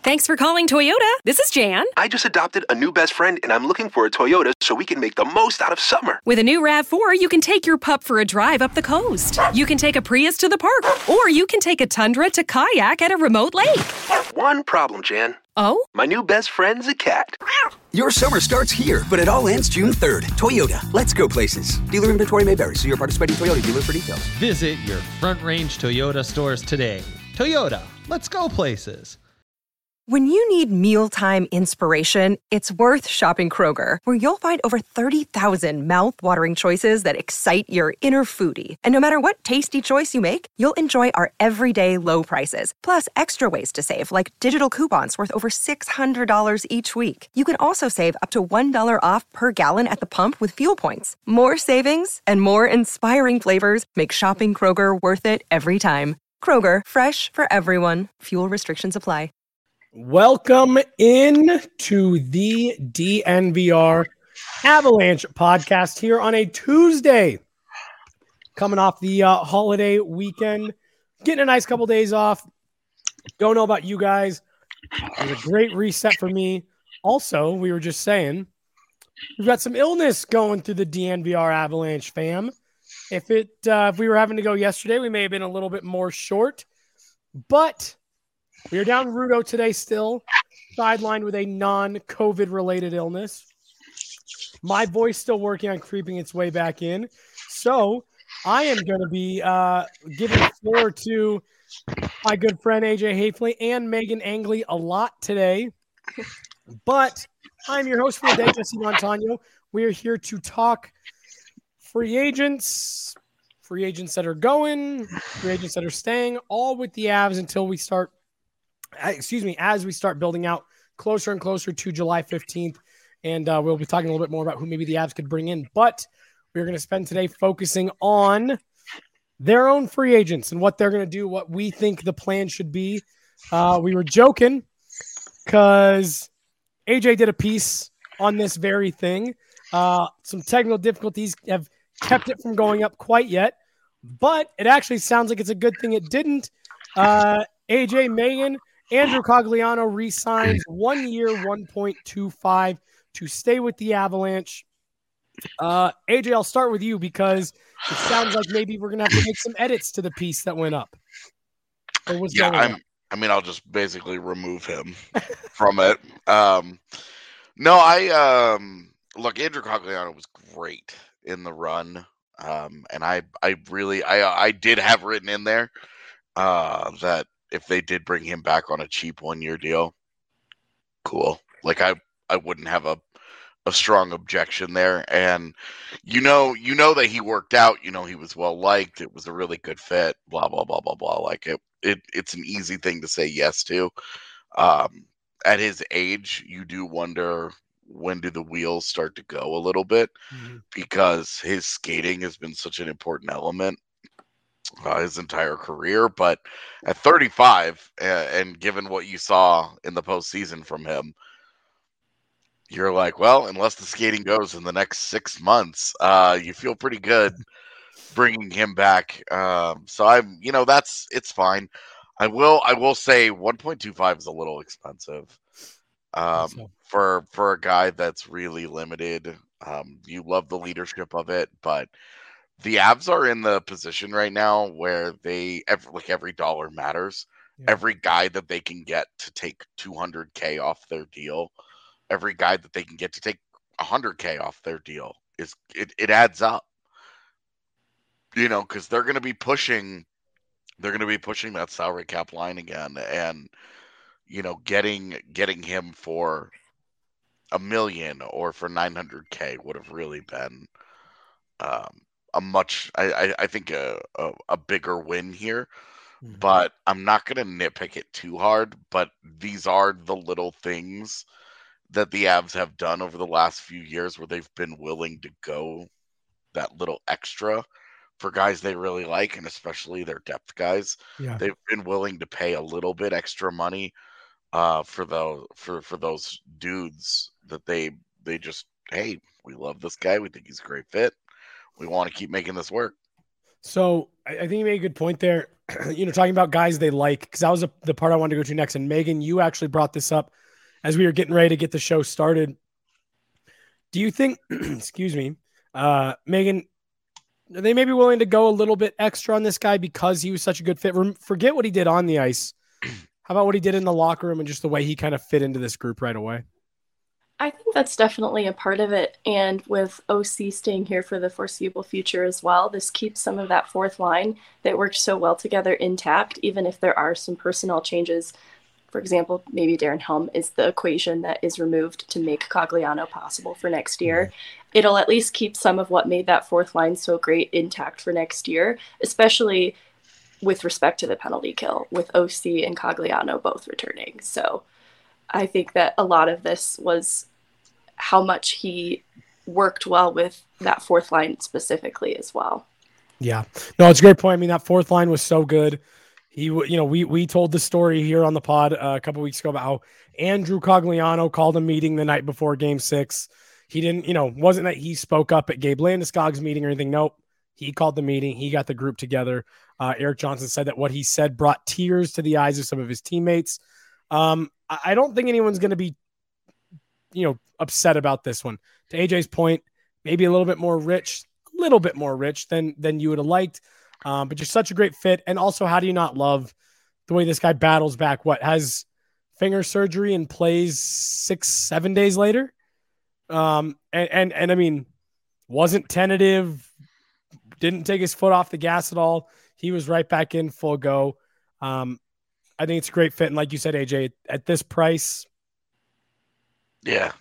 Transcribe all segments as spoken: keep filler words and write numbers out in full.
Thanks for calling Toyota. This is Jan. I just adopted a new best friend, and I'm looking for a Toyota so we can make the most out of summer. With a new RAV four, you can take your pup for a drive up the coast. You can take a Prius to the park, or you can take a Tundra to kayak at a remote lake. One problem, Jan. Oh? My new best friend's a cat. Your summer starts here, but it all ends June third. Toyota, let's go places. Dealer inventory may vary. See your participating Toyota dealer for details. Visit your Front Range Toyota stores today. Toyota, let's go places. When you need mealtime inspiration, it's worth shopping Kroger, where you'll find over thirty thousand mouth-watering choices that excite your inner foodie. And no matter what tasty choice you make, you'll enjoy our everyday low prices, plus extra ways to save, like digital coupons worth over six hundred dollars each week. You can also save up to one dollar off per gallon at the pump with fuel points. More savings and more inspiring flavors make shopping Kroger worth it every time. Kroger, fresh for everyone. Fuel restrictions apply. Welcome in to the D N V R Avalanche podcast here on a Tuesday. Coming off the uh, holiday weekend, getting a nice couple days off. Don't know about you guys. It was a great reset for me. Also, we were just saying, we've got some illness going through the D N V R Avalanche fam. If it uh, if we were having to go yesterday, we may have been a little bit more short, but we are down Rudo today still, sidelined with a non-COVID related illness. My voice still working on creeping its way back in. So I am going to be uh, giving the floor to my good friend A J Hafley and Megan Angley a lot today. But I'm your host for the day, Jesse Montano. We are here to talk free agents, free agents that are going, free agents that are staying, all with the Avs until we start excuse me, as we start building out closer and closer to July fifteenth. And uh, we'll be talking a little bit more about who maybe the Avs could bring in. But we're going to spend today focusing on their own free agents and what they're going to do, what we think the plan should be. Uh, we were joking because A J did a piece on this very thing. Uh, some technical difficulties have kept it from going up quite yet. But it actually sounds like it's a good thing it didn't. Uh, A J, Megan, Andrew Cogliano re-signs one year, one point two five to stay with the Avalanche. Uh, A J, I'll start with you because it sounds like maybe we're going to have to make some edits to the piece that went up. Yeah, I'm, I mean, I'll just basically remove him from it. Um, no, I um, look, Andrew Cogliano was great in the run. Um, and I, I really, I, I did have written in there uh, that if they did bring him back on a cheap one-year deal, cool. Like I, I wouldn't have a, a strong objection there. And you know, you know that he worked out. You know, he was well liked. It was a really good fit. Blah blah blah blah blah. Like it, it it's an easy thing to say yes to. Um, at his age, you do wonder when do the wheels start to go a little bit, mm-hmm. because his skating has been such an important element Uh, his entire career. But at thirty-five, uh, and given what you saw in the postseason from him, you're like, well, unless the skating goes in the next six months, uh, you feel pretty good bringing him back. Um, so I'm, you know, that's it's fine. I will, I will say, one point two five is a little expensive um, so. for for a guy that's really limited. Um, you love the leadership of it, but the Avs are in the position right now where they, every, like every dollar matters. Yeah. Every guy that they can get to take two hundred K off their deal, every guy that they can get to take one hundred K off their deal, is it, it adds up. You know, because they're going to be pushing, they're going to be pushing that salary cap line again, and you know, getting getting him for a million or for nine hundred K would have really been um, a much, I, I, I think, a, a, a bigger win here. Mm-hmm. But I'm not going to nitpick it too hard. But these are the little things that the Avs have done over the last few years where they've been willing to go that little extra for guys they really like, and especially their depth guys. Yeah. They've been willing to pay a little bit extra money uh, for those for, for those dudes that they they just, hey, we love this guy. We think he's a great fit. We want to keep making this work. So I, I think you made a good point there. You know, talking about guys they like, because that was a, the part I wanted to go to next. And Megan, you actually brought this up as we were getting ready to get the show started. Do you think, excuse me, uh, Megan, they may be willing to go a little bit extra on this guy because he was such a good fit? Forget what he did on the ice. How about what he did in the locker room and just the way he kind of fit into this group right away? I think that's definitely a part of it. And with O C staying here for the foreseeable future as well, this keeps some of that fourth line that worked so well together intact, even if there are some personnel changes. For example, maybe Darren Helm is the equation that is removed to make Cogliano possible for next year. Mm-hmm. It'll at least keep some of what made that fourth line so great intact for next year, especially with respect to the penalty kill, with O C and Cogliano both returning. So I think that a lot of this was how much he worked well with that fourth line specifically as well. Yeah, no, it's a great point. I mean, that fourth line was so good. He, you know, we we told the story here on the pod uh, a couple weeks ago about how Andrew Cogliano called a meeting the night before Game Six. He didn't, you know, wasn't that he spoke up at Gabe Landeskog's meeting or anything. Nope, he called the meeting. He got the group together. Uh, Erik Johnson said that what he said brought tears to the eyes of some of his teammates. Um, I, I don't think anyone's going to be, you know, upset about this one. To A J's point, maybe a little bit more rich, a little bit more rich than than you would have liked, um, but just such a great fit. And also, how do you not love the way this guy battles back? What, has finger surgery and plays six, seven days later? Um, and and and I mean, wasn't tentative, didn't take his foot off the gas at all. He was right back in full go. Um, I think it's a great fit, and like you said, A J, at this price, yeah.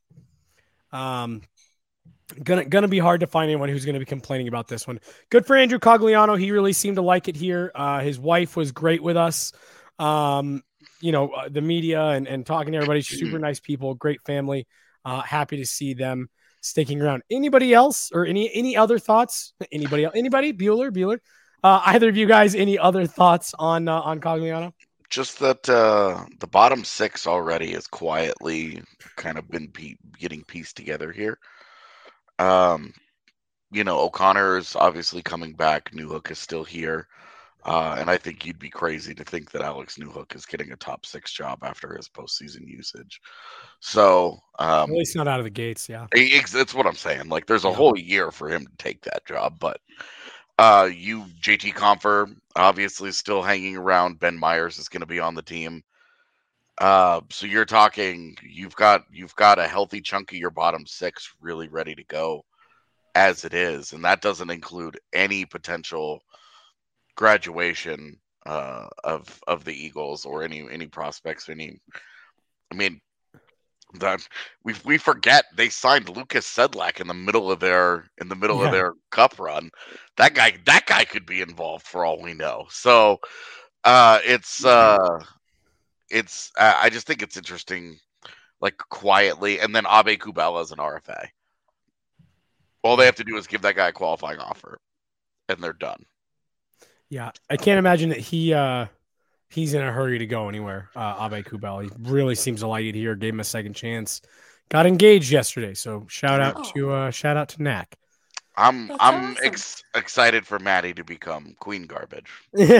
Um, gonna gonna be hard to find anyone who's gonna be complaining about this one. Good for Andrew Cogliano. He really seemed to like it here. Uh, his wife was great with us. Um, you know, uh, the media and, and talking to everybody, super nice people, great family. Uh, happy to see them sticking around. Anybody else or any any other thoughts? Anybody else? Anybody? Bueller, Bueller. Uh, either of you guys, any other thoughts on uh, on Cogliano? Just that uh, the bottom six already has quietly kind of been pe- getting pieced together here. Um, you know, O'Connor is obviously coming back. Newhook is still here. Uh, and I think you'd be crazy to think that Alex Newhook is getting a top six job after his postseason usage. So, um, at least not out of the gates, yeah. That's what I'm saying. Like, there's a yeah. whole year for him to take that job, but Uh, you, J T Compher, obviously still hanging around. Ben Myers is going to be on the team. Uh, so you're talking, you've got you've got a healthy chunk of your bottom six really ready to go as it is, and that doesn't include any potential graduation uh, of of the Eagles or any any prospects. Any, I mean. That we we forget they signed Lucas Sedlak in the middle of their in the middle yeah. of their cup run. That guy that guy could be involved for all we know. So uh, it's uh, it's uh, I just think it's interesting, like quietly, and then Abe Kubala is an R F A. All they have to do is give that guy a qualifying offer, and they're done. Yeah, I can't imagine that he. Uh... He's in a hurry to go anywhere. Uh, Abe Kubala, he really seems to like it here. Gave him a second chance. Got engaged yesterday, so shout out oh. to uh, shout out to Knack. I'm That's I'm awesome. ex- excited for Maddie to become Queen Garbage.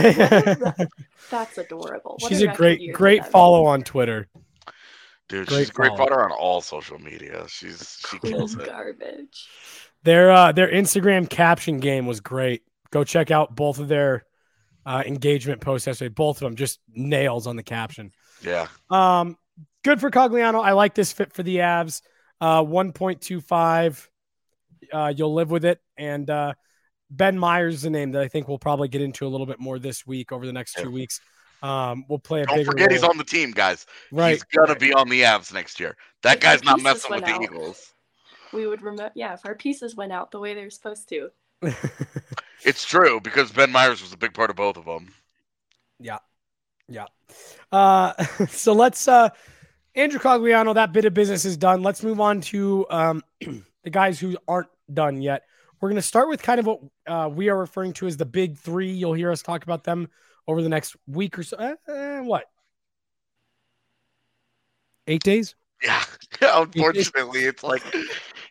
That's adorable. What she's a great great follow on Twitter. Dude, great she's a great follow. follower on all social media. She's she Queen kills it. Garbage. Their uh, their Instagram caption game was great. Go check out both of their. Uh, engagement post yesterday, both of them just nails on the caption. Yeah. Um, good for Cogliano. I like this fit for the Avs. Uh, one point two five. Uh, you'll live with it. And uh, Ben Myers is a name that I think we'll probably get into a little bit more this week over the next yeah. two weeks. Um, we'll play a Don't bigger forget role. He's on the team, guys. Right. He's gonna be on the Avs next year. That if guy's not messing with out, the Eagles. We would remember. Yeah, if our pieces went out the way they're supposed to. It's true because Ben Myers was a big part of both of them. Yeah. Yeah. Uh, so let's, uh, Andrew Cogliano, that bit of business is done. Let's move on to um, the guys who aren't done yet. We're going to start with kind of what uh, we are referring to as the big three. You'll hear us talk about them over the next week or so. Uh, uh, what? Eight days? Yeah. Unfortunately, it's like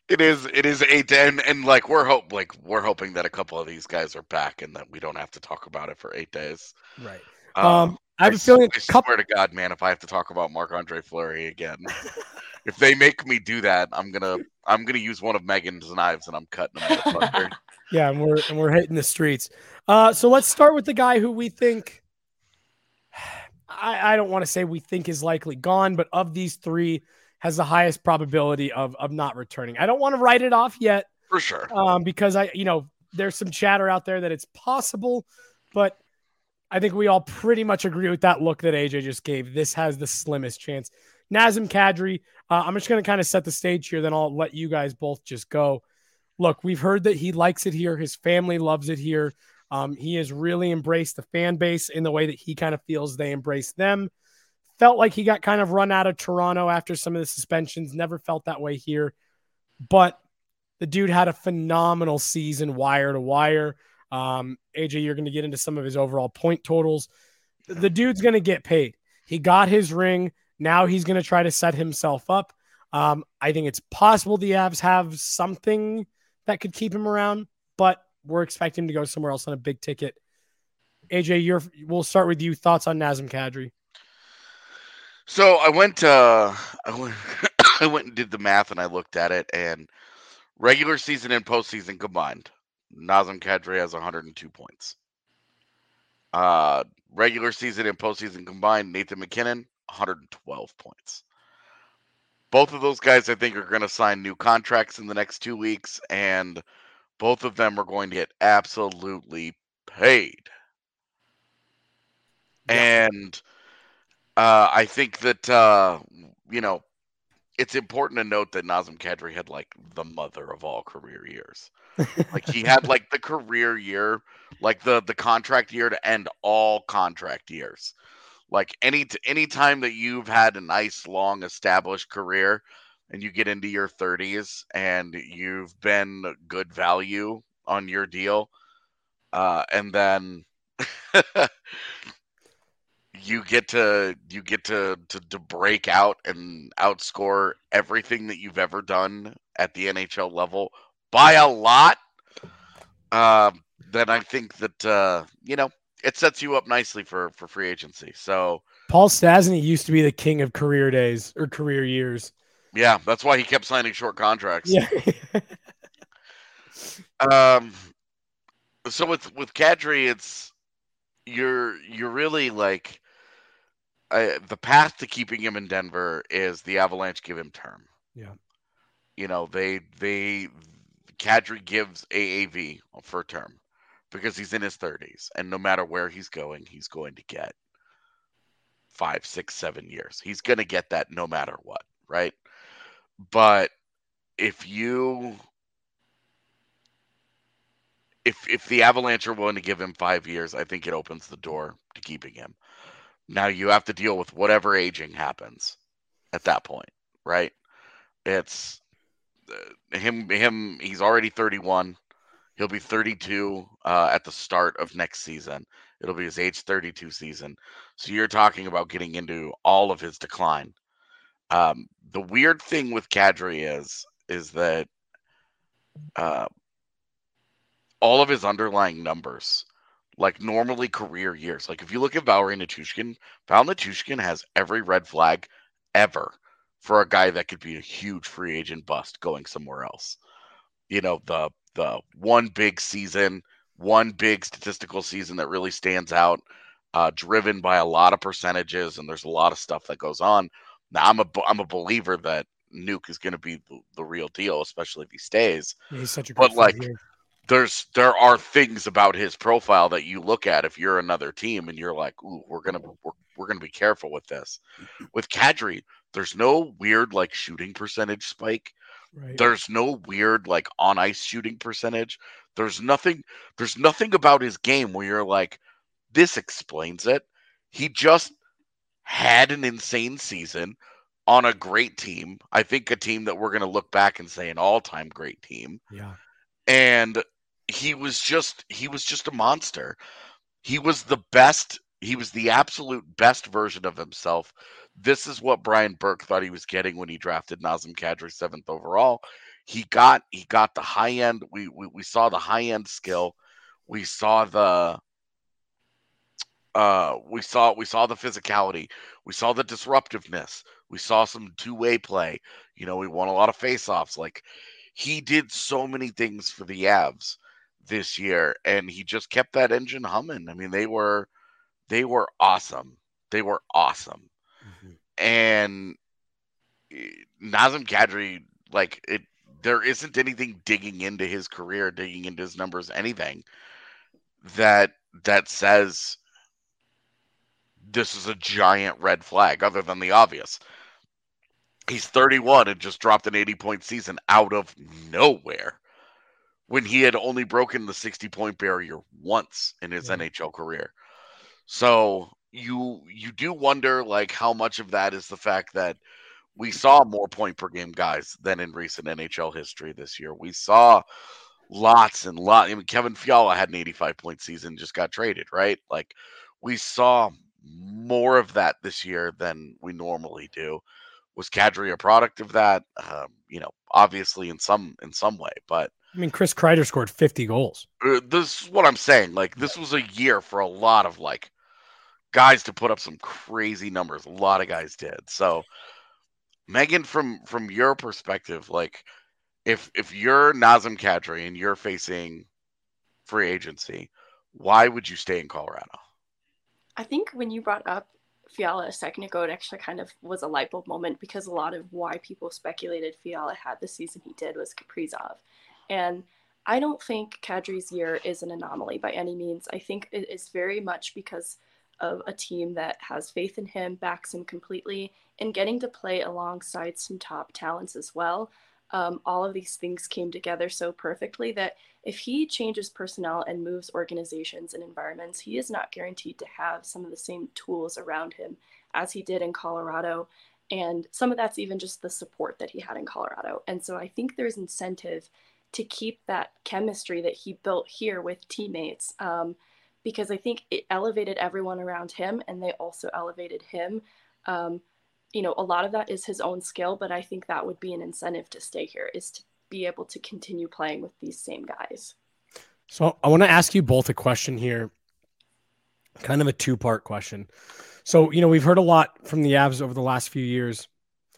It is. It is eight and and like we're hope like we're hoping that a couple of these guys are back and that we don't have to talk about it for eight days. Right. Um, Um, I have I a feeling. I a couple- swear to God, man, if I have to talk about Marc-Andre Fleury again, if they make me do that, I'm gonna I'm gonna use one of Megan's knives and I'm cutting them. Motherfucker. Yeah, and we're and we're hitting the streets. Uh, so let's start with the guy who we think. I, I don't want to say we think is likely gone, but of these three, has the highest probability of of not returning. I don't want to write it off yet, For sure. um, because I, you know, there's some chatter out there that it's possible, but I think we all pretty much agree with that look that A J just gave. This has the slimmest chance. Nazem Kadri, uh, I'm just going to kind of set the stage here, then I'll let you guys both just go. Look, we've heard that he likes it here. His family loves it here. Um, he has really embraced the fan base in the way that he kind of feels they embrace them. Felt like he got kind of run out of Toronto after some of the suspensions. Never felt that way here. But the dude had a phenomenal season wire to wire. Um, A J, you're going to get into some of his overall point totals. The dude's going to get paid. He got his ring. Now he's going to try to set himself up. Um, I think it's possible the Avs have something that could keep him around, but we're expecting him to go somewhere else on a big ticket. A J, you're, we'll start with you. Thoughts on Nazem Kadri? So I went, uh, I went, I went and did the math, and I looked at it, and regular season and postseason combined, Nazem Kadri has one hundred two points. Uh, regular season and postseason combined, Nathan MacKinnon, one hundred twelve points. Both of those guys, I think, are going to sign new contracts in the next two weeks, and both of them are going to get absolutely paid. Yeah. And uh, I think that, uh, you know, it's important to note that Nazem Kadri had, like, the mother of all career years. Like, he had, like, the career year, like, the, the contract year to end all contract years. Like, any any time that you've had a nice, long, established career and you get into your thirties and you've been good value on your deal, uh, and then you get to you get to, to to break out and outscore everything that you've ever done at the N H L level by a lot, uh, then I think that uh, you know, it sets you up nicely for for free agency. So Paul Stastny used to be the king of career days or career years. Yeah, that's why he kept signing short contracts. Yeah. um. So with with Kadri, it's you're you're really like uh, the path to keeping him in Denver is the Avalanche give him term. Yeah. You know, they they Kadri gives A A V for term because he's in his thirties, and no matter where he's going, he's going to get five, six, seven years. He's going to get that no matter what, right? But if you if if the Avalanche are willing to give him five years, I think it opens the door to keeping him. Now you have to deal with whatever aging happens at that point, right? It's uh, him. Him. He's already thirty-one. He'll be thirty-two uh, at the start of next season. It'll be his age thirty-two season. So you're talking about getting into all of his decline. Um, the weird thing with Kadri is is that uh, all of his underlying numbers, like normally career years, like if you look at Valeri Nichushkin, Val Nichushkin has every red flag ever for a guy that could be a huge free agent bust going somewhere else. You know, the the one big season, one big statistical season that really stands out, uh, driven by a lot of percentages, and there's a lot of stuff that goes on. Now, I'm a I'm a believer that Nuke is going to be the, the real deal, especially if he stays. Yeah, he's such a good but like, here. there's there are things about his profile that you look at if you're another team and you're like, ooh, we're gonna we're, we're gonna be careful with this. With Kadri, there's no weird like shooting percentage spike. Right. There's no weird like on ice shooting percentage. There's nothing. There's nothing about his game where you're like, this explains it. He just had an insane season on a great team. I think a team that we're going to look back and say an all-time great team. Yeah. And he was just he was just a monster. He was the best. He was the absolute best version of himself. This is what Brian Burke thought he was getting when he drafted Nazem Kadri seventh overall. he got he got the high end. We we, we saw the high end skill. We saw the uh we saw we saw the physicality. We saw the disruptiveness. We saw some two way play. You know, we won a lot of faceoffs. Like, he did so many things for the Avs this year, and he just kept that engine humming. I mean, they were they were awesome. They were awesome. Mm-hmm. And Nazem Kadri, like, it, there isn't anything digging into his career, digging into his numbers, anything that that says this is a giant red flag, other than the obvious. He's thirty-one and just dropped an eighty-point season out of nowhere when he had only broken the sixty-point barrier once in his yeah. N H L career. So you you do wonder, like, how much of that is the fact that we saw more point per game guys than in recent N H L history this year. We saw lots and lots. I mean, Kevin Fiala had an eighty-five point season, just got traded, right? Like, we saw more of that this year than we normally do. Was Kadri a product of that? Um, you know, obviously in some in some way, but I mean, Chris Kreider scored fifty goals. Uh, this is what I'm saying. Like, this was a year for a lot of, like, guys to put up some crazy numbers. A lot of guys did. So, Megan, from from your perspective, like, if if you're Nazem Kadri and you're facing free agency, why would you stay in Colorado? I think when you brought up Fiala a second ago, it actually kind of was a light bulb moment, because a lot of why people speculated Fiala had the season he did was Kaprizov. And I don't think Kadri's year is an anomaly by any means. I think it is very much because of a team that has faith in him, backs him completely, and getting to play alongside some top talents as well. Um, all of these things came together so perfectly that if he changes personnel and moves organizations and environments, he is not guaranteed to have some of the same tools around him as he did in Colorado. And some of that's even just the support that he had in Colorado. And so I think there's incentive to keep that chemistry that he built here with teammates, um, because I think it elevated everyone around him, and they also elevated him. Um, you know, a lot of that is his own skill, but I think that would be an incentive to stay here, is to be able to continue playing with these same guys. So I want to ask you both a question here, kind of a two-part question. So, you know, we've heard a lot from the Avs over the last few years,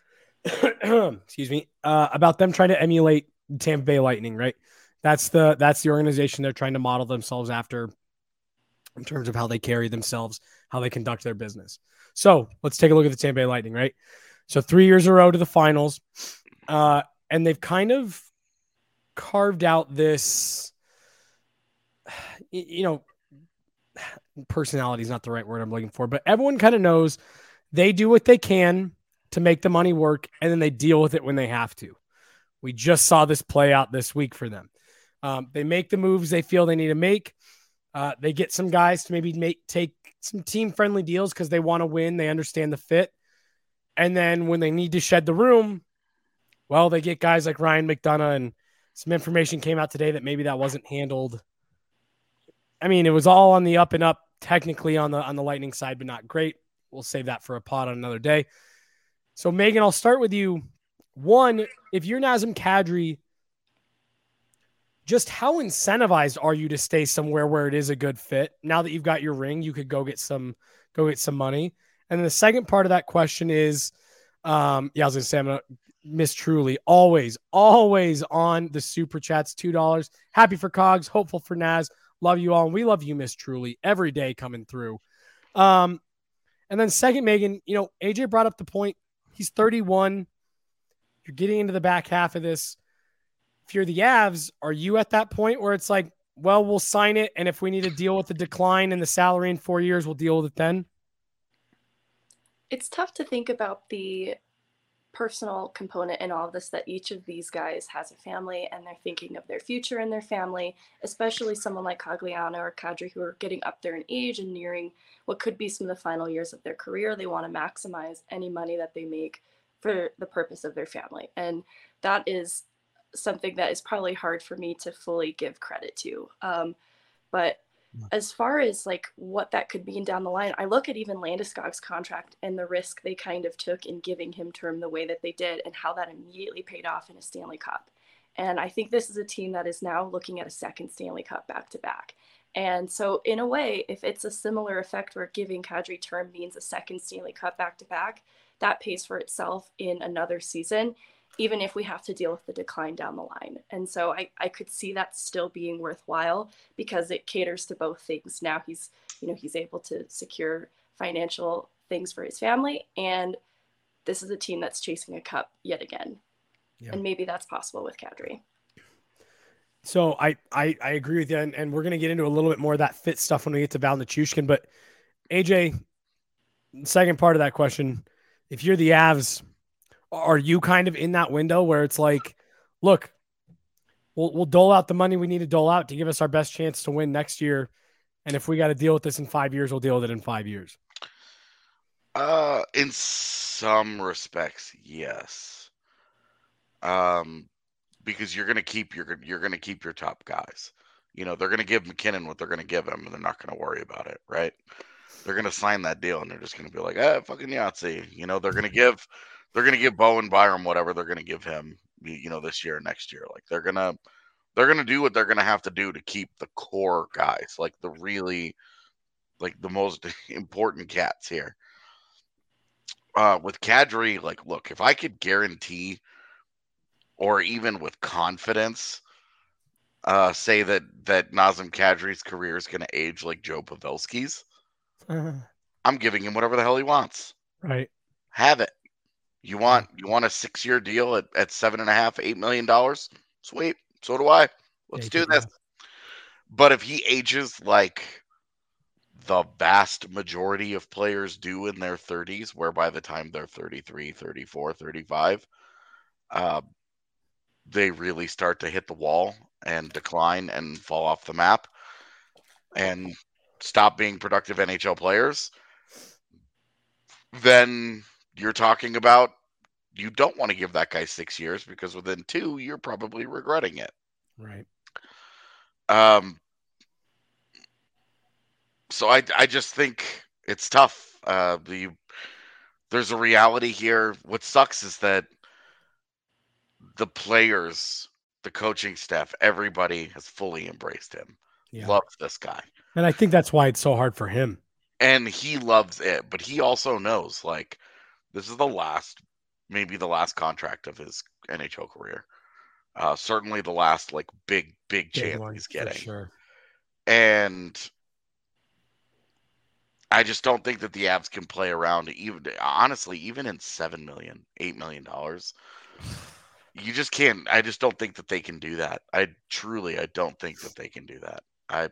excuse me, uh, about them trying to emulate the Tampa Bay Lightning, right? That's the, that's the organization they're trying to model themselves after in terms of how they carry themselves, how they conduct their business. So let's take a look at the Tampa Bay Lightning, right? So three years in a row to the finals, uh, and they've kind of carved out this, you know, personality is not the right word I'm looking for, but everyone kind of knows they do what they can to make the money work, and then they deal with it when they have to. We just saw this play out this week for them. Um, they make the moves they feel they need to make. Uh, they get some guys to maybe make take some team-friendly deals because they want to win. They understand the fit. And then when they need to shed the room, well, they get guys like Ryan McDonough, and some information came out today that maybe that wasn't handled. I mean, it was all on the up and up, technically on the on the Lightning side, but not great. We'll save that for a pod on another day. So, Megan, I'll start with you. One, if you're Nazem Kadri, just how incentivized are you to stay somewhere where it is a good fit? Now that you've got your ring, you could go get some go get some money. And then the second part of that question is, um, yeah, I was going to say, I'm gonna, Miss Truly, always, always on the super chats, two dollars. Happy for Cogs, hopeful for Naz. Love you all. And we love you, Miss Truly, every day coming through. Um, and then second, Megan, you know, A J brought up the point. He's thirty-one. You're getting into the back half of this. If you're the Avs, are you at that point where it's like, well, we'll sign it, and if we need to deal with the decline in the salary in four years, we'll deal with it then? It's tough to think about the personal component in all of this, that each of these guys has a family and they're thinking of their future and their family, especially someone like Cogliano or Kadri, who are getting up there in age and nearing what could be some of the final years of their career. They want to maximize any money that they make for the purpose of their family. And that is something that is probably hard for me to fully give credit to. Um, but as far as like what that could mean down the line, I look at even Landeskog's contract and the risk they kind of took in giving him term the way that they did, and how that immediately paid off in a Stanley Cup. And I think this is a team that is now looking at a second Stanley Cup back-to-back. And so in a way, if it's a similar effect where giving Kadri term means a second Stanley Cup back-to-back, that pays for itself in another season, even if we have to deal with the decline down the line. And so I, I could see that still being worthwhile because it caters to both things. Now he's, you know, he's able to secure financial things for his family, and this is a team that's chasing a cup yet again. Yeah. And maybe that's possible with Kadri. So I, I, I agree with you, and, and we're going to get into a little bit more of that fit stuff when we get to Val Nichushkin. But A J, second part of that question, if you're the Avs, are you kind of in that window where it's like, look, we'll we'll dole out the money we need to dole out to give us our best chance to win next year, and if we got to deal with this in five years, we'll deal with it in five years? Uh, in some respects, yes. Um. Because you're going to keep your you're going to keep your top guys. You know, they're going to give McKinnon what they're going to give him, and they're not going to worry about it, right? They're going to sign that deal, and they're just going to be like, ah, fucking Yahtzee. You know, they're going to give they're going to give Bowen Byram whatever they're going to give him, you know, this year, next year. Like they're gonna they're gonna do what they're going to have to do to keep the core guys, like the really like the most important cats here. Uh, with Kadri, like, look, if I could guarantee, or even with confidence, uh, say that that Nazem Kadri's career is going to age like Joe Pavelski's, uh, I'm giving him whatever the hell he wants. Right. Have it. You want you want a six year deal at, at seven and a half, eight million dollars? Sweet. So do I. Let's yeah, do this. That. But if he ages like the vast majority of players do in their thirties, where by the time they're thirty-three, thirty-four, thirty-five, uh, they really start to hit the wall and decline and fall off the map and stop being productive N H L players, then you're talking about you don't want to give that guy six years because within two, you're probably regretting it. Right. Um. So I, I just think it's tough. Uh, the there's a reality here. What sucks is that the players, the coaching staff, everybody has fully embraced him. Yeah. Loves this guy. And I think that's why it's so hard for him. And he loves it, but he also knows, like, this is the last, maybe the last contract of his N H L career. Uh, certainly the last, like, big, big, big chance one, he's getting. For sure. And I just don't think that the Avs can play around, even honestly, even in seven million dollars, eight million dollars. You just can't. I just don't think that they can do that. I truly, I don't think that they can do that. I,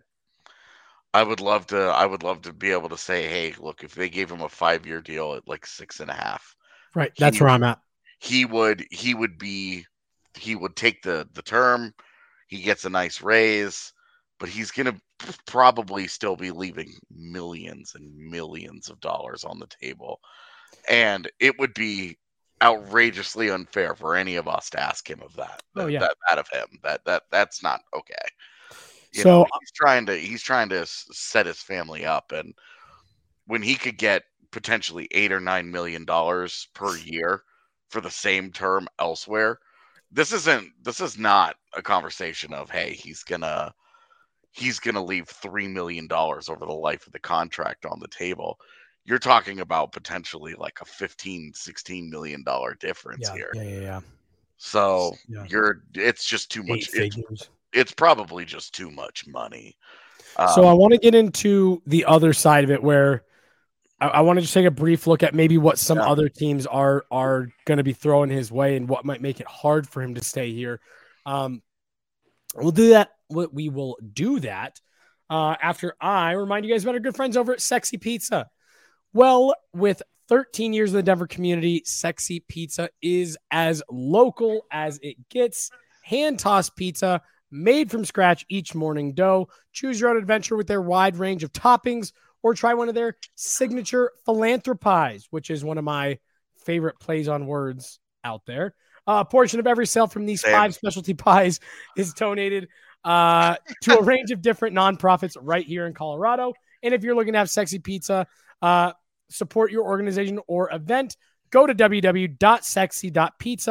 I would love to. I would love to be able to say, hey, look, if they gave him a five-year deal at like six and a half, right? That's where I'm at. He would. He would be. He would take the the term. He gets a nice raise, but he's gonna probably still be leaving millions and millions of dollars on the table, and it would be outrageously unfair for any of us to ask him of that. Oh yeah, that, that of him. That that that's not okay. You so know, he's trying to he's trying to set his family up, and when he could get potentially eight or nine million dollars per year for the same term elsewhere, this isn't this is not a conversation of, hey, he's gonna he's gonna leave three million dollars over the life of the contract on the table. You're talking about potentially like a fifteen, sixteen million dollar difference yeah, here. Yeah, yeah, yeah. So yeah. you're it's just too much. It's, it's probably just too much money. Um, so I want to get into the other side of it, where I, I want to just take a brief look at maybe what some yeah. other teams are are going to be throwing his way and what might make it hard for him to stay here. Um, we'll do that. We will do that uh, after I remind you guys about our good friends over at Sexy Pizza. Well, with thirteen years in the Denver community, Sexy Pizza is as local as it gets. Hand-tossed pizza made from scratch each morning dough. Choose your own adventure with their wide range of toppings, or try one of their signature philanthropies, which is one of my favorite plays on words out there. Uh, a portion of every sale from these Same. five specialty pies is donated uh, to a range of different nonprofits right here in Colorado. And if you're looking to have Sexy Pizza, uh, support your organization or event, go to w w w dot sexy dot pizza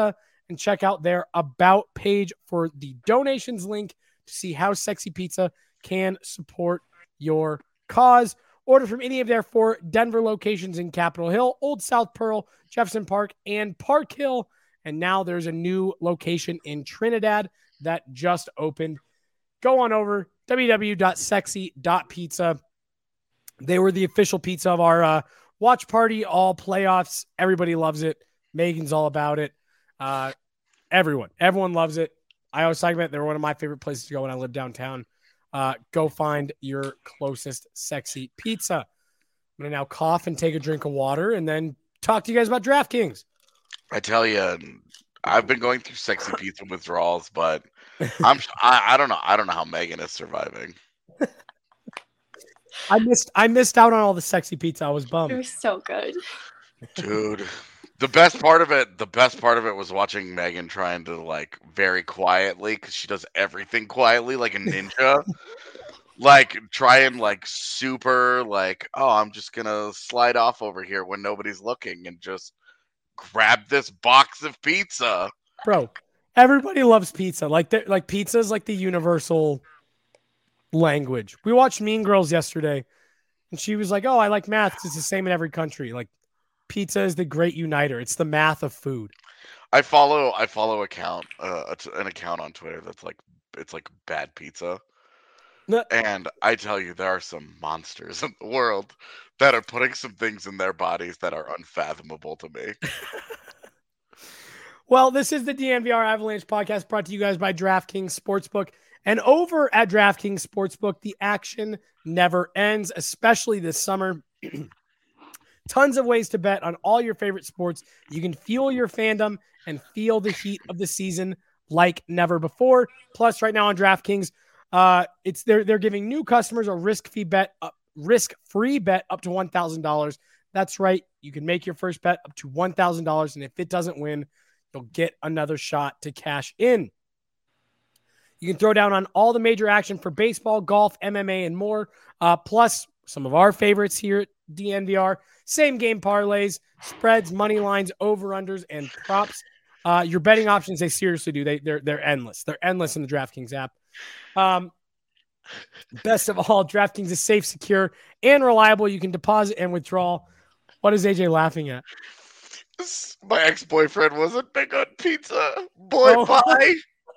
and check out their About page for the donations link to see how Sexy Pizza can support your cause. Order from any of their four Denver locations in Capitol Hill, Old South Pearl, Jefferson Park, and Park Hill. And now there's a new location in Trinidad that just opened. Go on over, w w w dot sexy dot pizza. They were the official pizza of our uh, watch party, all playoffs. Everybody loves it. Megan's all about it. Uh, everyone. Everyone loves it. I always talk about it. They're one of my favorite places to go when I live downtown. Uh, go find your closest Sexy Pizza. I'm going to now cough and take a drink of water and then talk to you guys about DraftKings. I tell you, I've been going through Sexy Pizza withdrawals, but I'm I, I don't know. I don't know how Megan is surviving. I missed I missed out on all the Sexy Pizza. I was bummed. It was so good. Dude. The best part of it, the best part of it was watching Megan trying to like very quietly, because she does everything quietly like a ninja. Like try and like super like, oh, I'm just gonna slide off over here when nobody's looking and just grab this box of pizza. Bro, everybody loves pizza. Like like pizza is like the universal language. We watched Mean Girls yesterday, and she was like, oh, I like math. It's the same in every country. Like, pizza is the great uniter. It's the math of food. I follow I follow account uh, an account on Twitter that's like, it's like bad pizza. No. And I tell you, there are some monsters in the world that are putting some things in their bodies that are unfathomable to me. Well, this is the D N V R Avalanche podcast brought to you guys by DraftKings Sportsbook. And over at DraftKings Sportsbook, the action never ends, especially this summer. Tons of ways to bet on all your favorite sports. You can fuel your fandom and feel the heat of the season like never before. Plus, right now on DraftKings, uh, it's they're they're giving new customers a risk-free bet, uh, risk-free bet up to one thousand dollars. That's right, you can make your first bet up to one thousand dollars, and if it doesn't win, you'll get another shot to cash in. You can throw down on all the major action for baseball, golf, M M A, and more. Uh, plus, some of our favorites here at D N V R. Same game parlays, spreads, money lines, over-unders, and props. Uh, your betting options, they seriously do. They, they're, they're endless. They're endless in the DraftKings app. Um, best of all, DraftKings is safe, secure, and reliable. You can deposit and withdraw. What is A J laughing at? My ex-boyfriend wasn't big on pizza. Boy, oh. Bye.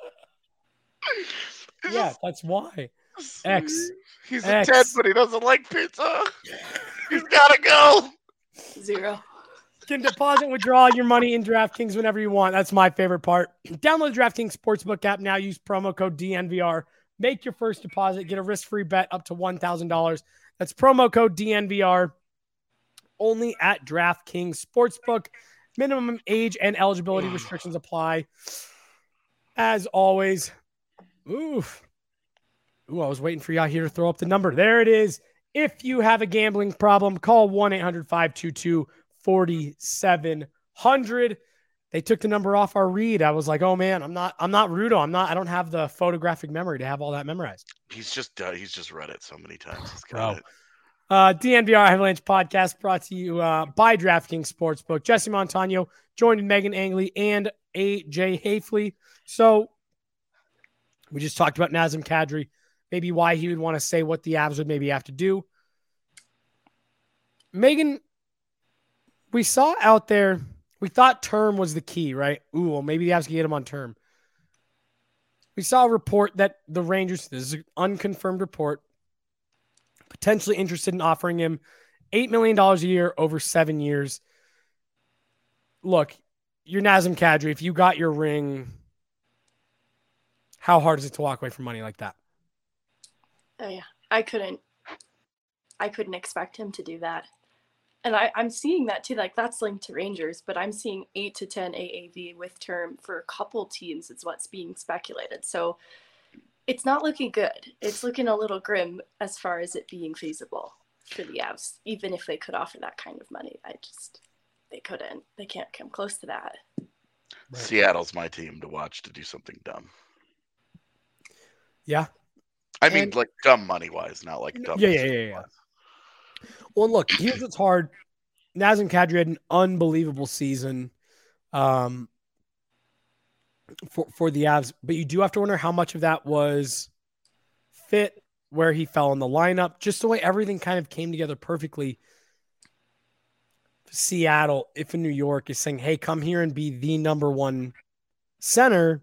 Yeah, that's why. X. He's X. a ten, but he doesn't like pizza. He's got to go. Zero. You can deposit and withdraw your money in DraftKings whenever you want. That's my favorite part. Download the DraftKings Sportsbook app now. Use promo code D N V R. Make your first deposit. Get a risk-free bet up to one thousand dollars. That's promo code D N V R. Only at DraftKings Sportsbook. Minimum age and eligibility restrictions apply. As always. Oof. Ooh, I was waiting for y'all here to throw up the number. There it is. If you have a gambling problem, call one eight hundred five two two four seven zero zero. They took the number off our read. I was like, oh man, I'm not, I'm not Rudo. I'm not, I don't have the photographic memory to have all that memorized. He's just, uh, he's just read it so many times. He's got Bro. it. Uh, D N V R Avalanche podcast brought to you uh, by DraftKings Sportsbook. Jesse Montano joined Megan Angley and A J Hafley. So we just talked about Nazem Kadri, maybe why he would want to say what the Avs would maybe have to do. Megan, we saw out there, we thought term was the key, right? Ooh, well, maybe the Avs can get him on term. We saw a report that the Rangers, this is an unconfirmed report, potentially interested in offering him eight million dollars a year over seven years. Look, you're Nazem Kadri. If you got your ring, how hard is it to walk away from money like that? Oh yeah, I couldn't. I couldn't expect him to do that, and I, I'm seeing that too. Like that's linked to Rangers, but I'm seeing eight to ten A A V with term for a couple teams. Is what's being speculated. So it's not looking good. It's looking a little grim as far as it being feasible for the Avs, even if they could offer that kind of money. I just they couldn't. They can't come close to that. Seattle's my team to watch to do something dumb. Yeah. I mean, and, like dumb money wise, not like dumb. Yeah, yeah, yeah, yeah. Well, look, here's what's hard. Nazem Kadri had an unbelievable season. Um, for, for the Avs, but you do have to wonder how much of that was fit, where he fell in the lineup, just the way everything kind of came together perfectly. Seattle, if in New York is saying, hey, come here and be the number one center,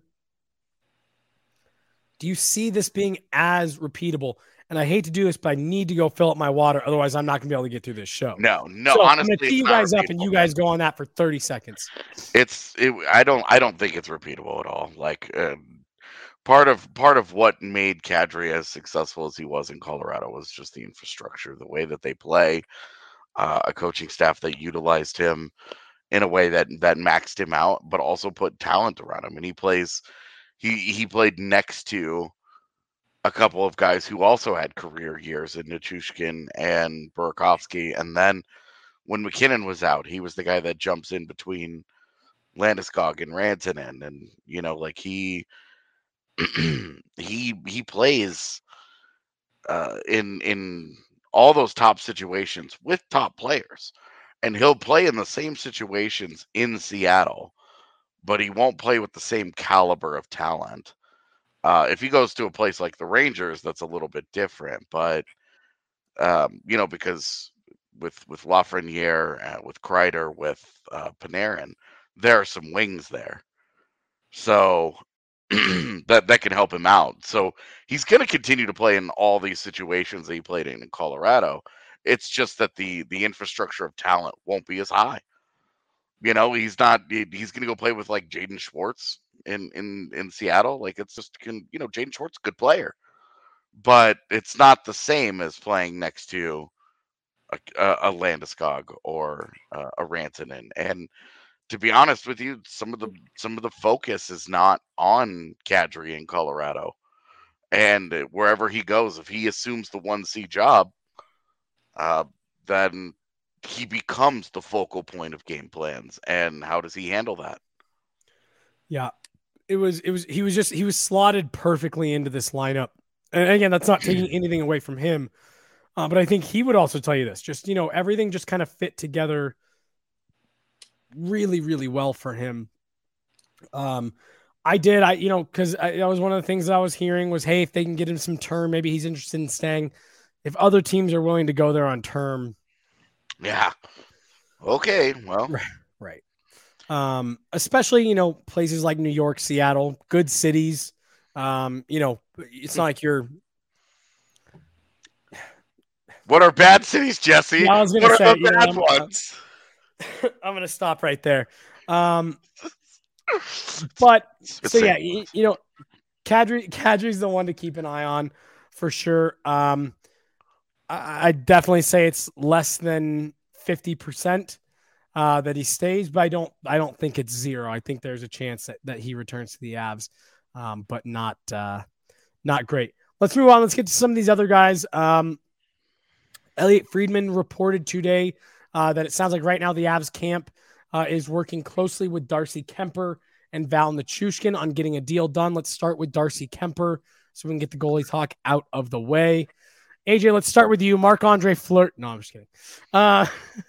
do you see this being as repeatable? And I hate to do this, but I need to go fill up my water. Otherwise, I'm not going to be able to get through this show. No, no, so honestly, I'm going to tee you guys up and you guys go on that for thirty seconds. It's, it, I don't, I don't think it's repeatable at all. Like, uh, part of, part of what made Kadri as successful as he was in Colorado was just the infrastructure, the way that they play, uh, a coaching staff that utilized him in a way that, that maxed him out, but also put talent around him. And he plays, he, he played next to a couple of guys who also had career years in Nichushkin and Burakovsky. And then when McKinnon was out, he was the guy that jumps in between Landeskog and Rantanen. And, you know, like he, he, he plays uh, in, in all those top situations with top players, and he'll play in the same situations in Seattle, but he won't play with the same caliber of talent. Uh, if he goes to a place like the Rangers, that's a little bit different. But, um, you know, because with with Lafreniere, uh, with Kreider, with uh, Panarin, there are some wings there. So that, that can help him out. So he's going to continue to play in all these situations that he played in in Colorado. It's just that the the infrastructure of talent won't be as high. You know, he's not, he's going to go play with like Jaden Schwartz in, in, in Seattle. Like, it's just, can, you know, Jaden Schwartz, good player, but it's not the same as playing next to a, a, a Landeskog or uh, a Rantanen. And to be honest with you, some of the, some of the focus is not on Kadri in Colorado, and wherever he goes, if he assumes the one C job, uh, then he becomes the focal point of game plans. And how does he handle that? Yeah, it was, it was, he was just, he was slotted perfectly into this lineup. And again, that's not taking anything away from him. Uh, but I think he would also tell you this, just, you know, everything just kind of fit together really, really well for him. Um, I did, I, you know, cause I, that was one of the things that I was hearing was, hey, if they can get him some term, maybe he's interested in staying. If other teams are willing to go there on term, yeah. Okay. Well, right. right. Um, especially, you know, places like New York, Seattle, good cities. Um, you know, it's not like you're. What are bad cities, Jesse? Yeah, I was gonna what say, are the you know, bad I'm, ones? I'm going to stop right there. Um, but so yeah, you, you know, Kadri, Kadri's the one to keep an eye on for sure. Um, I definitely say it's less than fifty percent uh, that he stays, but I don't, I don't think it's zero. I think there's a chance that, that he returns to the Avs, um, but not, uh, not great. Let's move on. Let's get to some of these other guys. Um, Elliot Friedman reported today uh, that it sounds like right now the Avs camp uh, is working closely with Darcy Kemper and Val Nichushkin on getting a deal done. Let's start with Darcy Kemper so we can get the goalie talk out of the way. A J, let's start with you. Marc-Andre Fleury. No, I'm just kidding. Uh,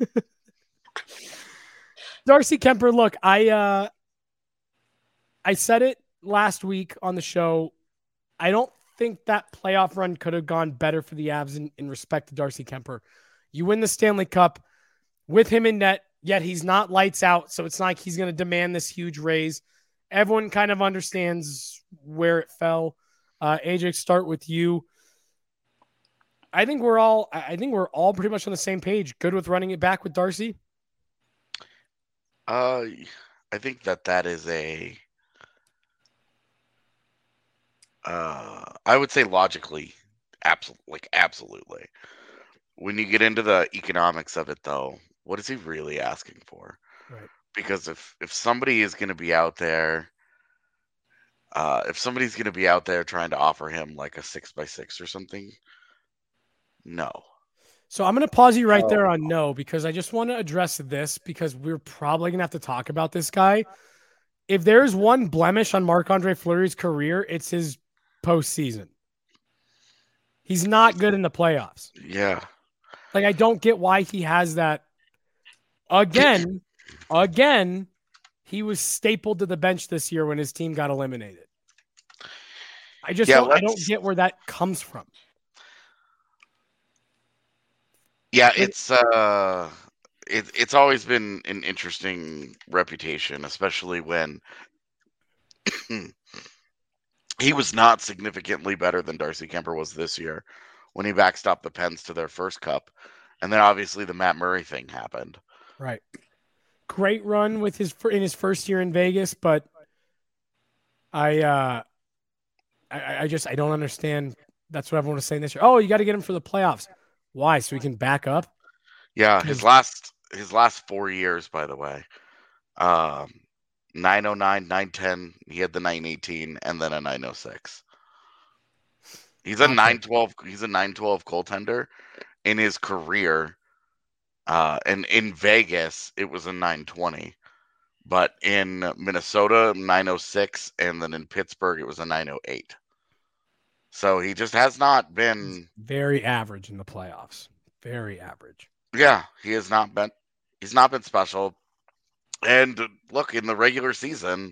Darcy Kemper, look, I uh, I said it last week on the show. I don't think that playoff run could have gone better for the Avs in, in respect to Darcy Kemper. You win the Stanley Cup with him in net, yet he's not lights out, so it's not like he's going to demand this huge raise. Everyone kind of understands where it fell. Uh, A J, start with you. I think we're all I think we're all pretty much on the same page. Good with running it back with Darcy? Uh, I think that that is a uh, I would say logically, absolutely, like absolutely. When you get into the economics of it, though, what is he really asking for? Right. Because if if somebody is going to be out there, uh, if somebody's going to be out there trying to offer him like a six by six or something. No. So I'm going to pause you right oh. there on no, because I just want to address this because we're probably going to have to talk about this guy. If there's one blemish on Marc-Andre Fleury's career, it's his postseason. He's not good in the playoffs. Yeah. Like, I don't get why he has that. Again, again, he was stapled to the bench this year when his team got eliminated. I just yeah, don't, I don't get where that comes from. Yeah, it's uh, it, it's always been an interesting reputation, especially when he was not significantly better than Darcy Kuemper was this year when he backstopped the Pens to their first cup. And then obviously the Matt Murray thing happened. Right. Great run with his in his first year in Vegas, but I uh I, I just I don't understand. That's what everyone was saying this year. Oh, you got to get him for the playoffs. Why? So he can back up? Yeah, his last his last four years, by the way. Um nine oh nine, nine ten, he had the nine eighteen and then a nine oh six. He's a nine twelve he's a nine twelve goaltender in his career. Uh and in Vegas it was a nine twenty. But in Minnesota nine oh six and then in Pittsburgh it was a nine oh eight. So he just has not been He's very average in the playoffs. Very average. Yeah, he has not been he's not been special. And look, in the regular season,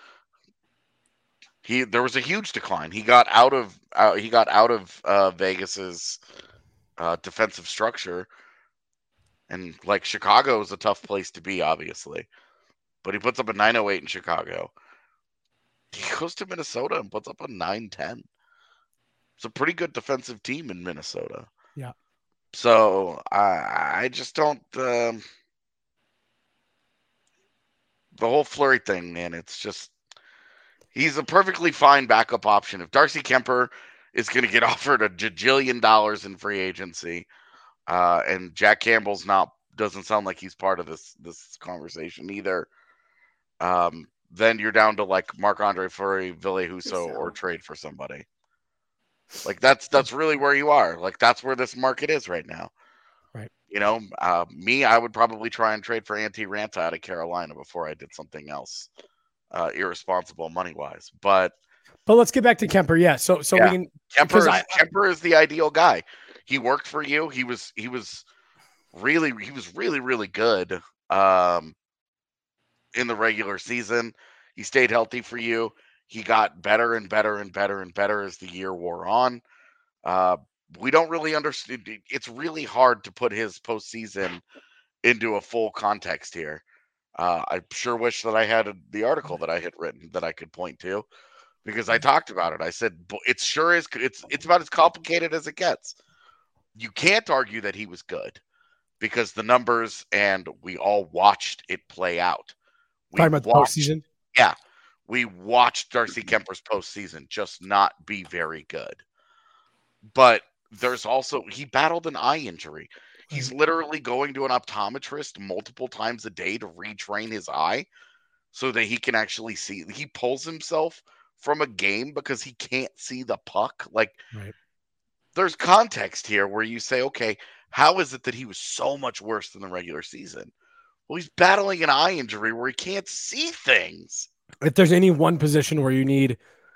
he there was a huge decline. He got out of uh, he got out of uh, Vegas's uh, defensive structure, and like Chicago is a tough place to be, obviously. But he puts up a nine oh eight in Chicago. He goes to Minnesota and puts up a nine ten. It's a pretty good defensive team in Minnesota. Yeah. So I I just don't. Um, the whole Fleury thing, man, it's just he's a perfectly fine backup option. If Darcy Kuemper is going to get offered a jillion dollars in free agency, uh, and Jack Campbell's not doesn't sound like he's part of this this conversation either. Um, then you're down to like Marc-Andre Fleury, Ville Husso, or trade for somebody. Like that's that's really where you are. Like that's where this market is right now. Right. You know, uh, me, I would probably try and trade for Antti Raanta out of Carolina before I did something else uh, irresponsible money wise. But but let's get back to Kuemper. Yeah. So so yeah. we can. Kuemper is, I, Kuemper is the ideal guy. He worked for you. He was he was really he was really really good um, in the regular season. He stayed healthy for you. He got better and better and better and better as the year wore on. Uh, we don't really understand. It's really hard to put his postseason into a full context here. Uh, I sure wish that I had the article that I had written that I could point to, because I talked about it. I said it sure is. It's it's about as complicated as it gets. You can't argue that he was good because the numbers, and we all watched it play out. We Talking about watched, the postseason. Yeah. We watched Darcy Kuemper's postseason just not be very good. But there's also, he battled an eye injury. He's literally going to an optometrist multiple times a day to retrain his eye so that he can actually see. He pulls himself from a game because he can't see the puck. Like, right. There's context here where you say, okay, how is it that he was so much worse than the regular season? Well, he's battling an eye injury where he can't see things. If there's any one position where you need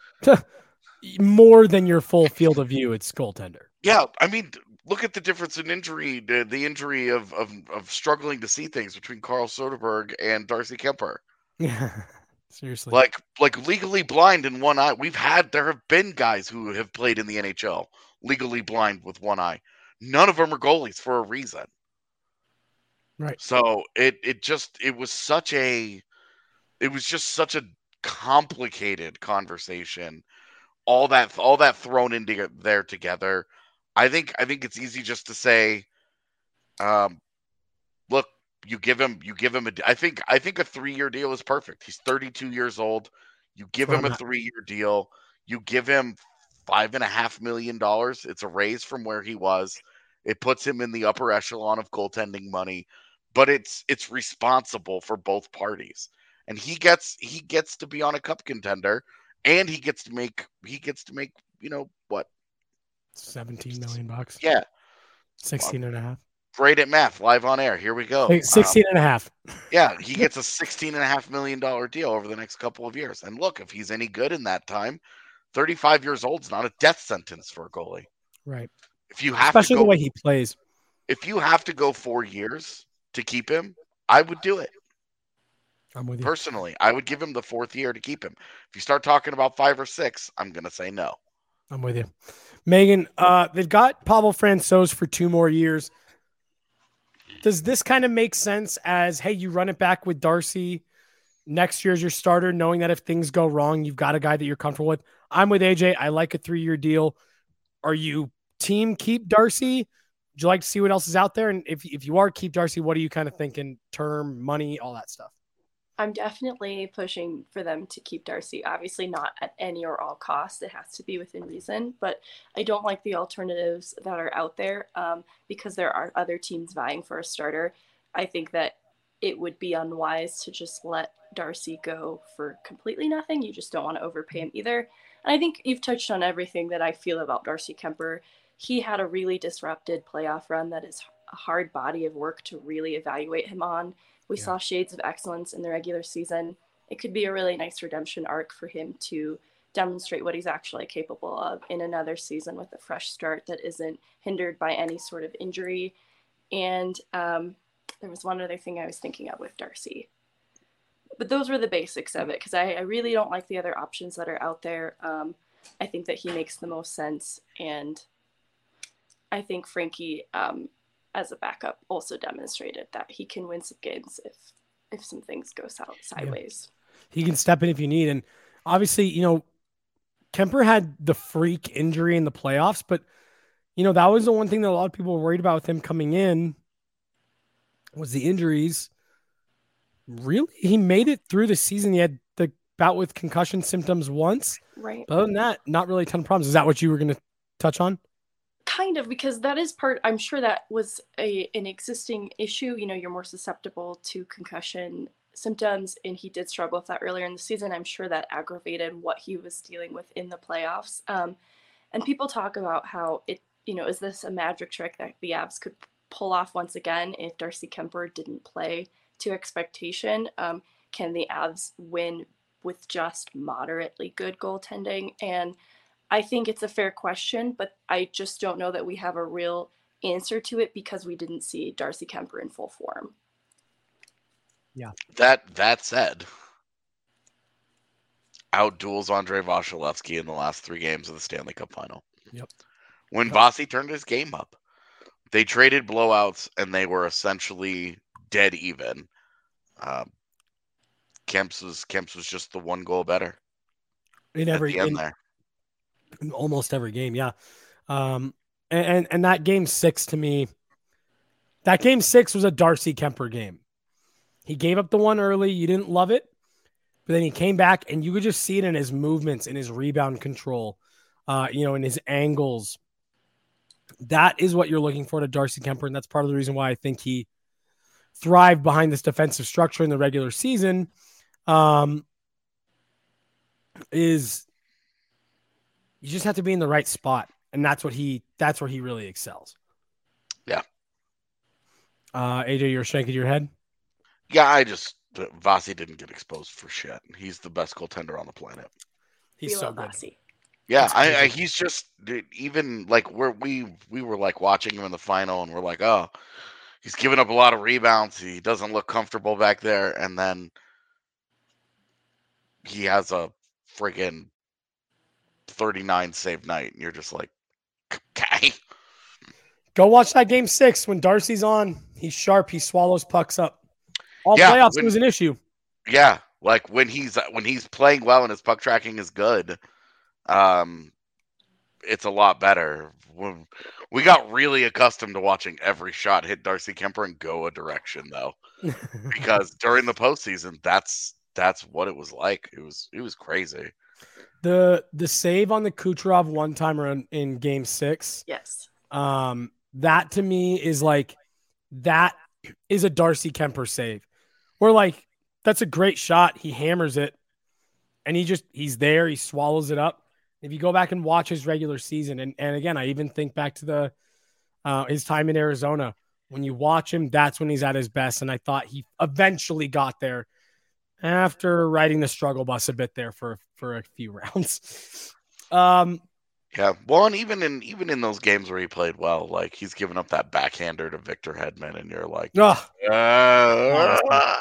more than your full field of view, it's goaltender. Yeah, I mean, look at the difference in injury, the, the injury of, of of struggling to see things between Carl Soderberg and Darcy Kuemper. Yeah, seriously. Like like legally blind in one eye. We've had there have been guys who have played in the N H L legally blind with one eye. None of them are goalies for a reason. Right. So it it just it was such a it was just such a complicated conversation. All that all that thrown into there together. I think I think it's easy just to say, um, look, you give him you give him a I think I think a three-year deal is perfect. He's thirty-two years old. You give him a three-year deal. You give him five and a half million dollars. It's a raise from where he was. It puts him in the upper echelon of goaltending money, but it's it's responsible for both parties. And he gets he gets to be on a cup contender, and he gets to make he gets to make, you know, what? seventeen million bucks. Yeah. sixteen and a half. Great at math, live on air. Here we go. sixteen and a half. Yeah, he gets a sixteen and a half million dollar deal over the next couple of years. And look, if he's any good in that time, thirty-five years old is not a death sentence for a goalie. Right. If you have Especially to go, the way he plays. If you have to go four years to keep him, I would do it. I'm with you. Personally, I would give him the fourth year to keep him. If you start talking about five or six, I'm going to say no. I'm with you. Megan, uh, they've got Pablo Francouz for two more years. Does this kind of make sense as, hey, you run it back with Darcy next year as your starter, knowing that if things go wrong, you've got a guy that you're comfortable with? I'm with A J. I like a three-year deal. Are you team keep Darcy? Would you like to see what else is out there? And if, if you are keep Darcy, what are you kind of thinking? Term, money, all that stuff. I'm definitely pushing for them to keep Darcy. Obviously not at any or all costs. It has to be within reason, but I don't like the alternatives that are out there um, because there are other teams vying for a starter. I think that it would be unwise to just let Darcy go for completely nothing. You just don't want to overpay him either. And I think you've touched on everything that I feel about Darcy Kuemper. He had a really disrupted playoff run that is a hard body of work to really evaluate him on. We yeah. saw shades of excellence in the regular season. It could be a really nice redemption arc for him to demonstrate what he's actually capable of in another season with a fresh start that isn't hindered by any sort of injury. And um, there was one other thing I was thinking of with Darcy. But those were the basics of it, because I, I really don't like the other options that are out there. Um, I think that he makes the most sense. And I think Frankie, um, as a backup, also demonstrated that he can win some games if if some things go south, sideways. Yeah. He can step in if you need. And obviously, you know, Kuemper had the freak injury in the playoffs, but, you know, that was the one thing that a lot of people were worried about with him coming in was the injuries. Really? He made it through the season. He had the bout with concussion symptoms once. Right. But other than that, not really a ton of problems. Is that what you were going to touch on? Kind of, because that is part, I'm sure that was a an existing issue. You know, you're more susceptible to concussion symptoms, and he did struggle with that earlier in the season. I'm sure that aggravated what he was dealing with in the playoffs. Um, and people talk about how it, you know, is this a magic trick that the Avs could pull off once again if Darcy Kuemper didn't play to expectation? Um, can the Avs win with just moderately good goaltending? And I think it's a fair question, but I just don't know that we have a real answer to it because we didn't see Darcy Kuemper in full form. Yeah. That that said, outduels Andrei Vasilevsky in the last three games of the Stanley Cup Final. Yep. When yep. Vasi turned his game up, they traded blowouts and they were essentially dead even. Um, Kemps was Kemps was just the one goal better. In every at the end in, there. in almost every game, yeah. Um, and, and and that game six to me, that game six was a Darcy Kuemper game. He gave up the one early. You didn't love it, but then he came back, and you could just see it in his movements, in his rebound control, uh, you know, in his angles. That is what you're looking for to Darcy Kuemper, and that's part of the reason why I think he thrived behind this defensive structure in the regular season. Um, is you just have to be in the right spot, and that's what he that's where he really excels. Yeah. Uh, A J, you're shaking your head. Yeah, I just Vasi didn't get exposed for shit. He's the best goaltender on the planet. He's we so love good. Vasi. Yeah, I, I he's just dude, even like we're we we were like watching him in the final, and we're like, oh, he's giving up a lot of rebounds. He doesn't look comfortable back there, and then he has a friggin' thirty-nine save night, and you're just like, okay. Go watch that game six when Darcy's on. He's sharp. He swallows pucks up. All yeah, playoffs, when, it was an issue. Yeah, like when he's when he's playing well and his puck tracking is good, um, it's a lot better. When, we got really accustomed to watching every shot hit Darcy Kuemper and go a direction, though, because during the postseason, that's that's what it was like. It was it was crazy. The the save on the Kucherov one timer in, in game six. Yes. Um, that to me is like that is a Darcy Kuemper save. We're like, that's a great shot. He hammers it, and he just he's there. He swallows it up. If you go back and watch his regular season, and, and again, I even think back to the uh, his time in Arizona. When you watch him, that's when he's at his best. And I thought he eventually got there after riding the struggle bus a bit there for, for a few rounds. Um, Yeah, well, and even in even in those games where he played well, like he's given up that backhander to Victor Hedman, and you're like, oh, uh,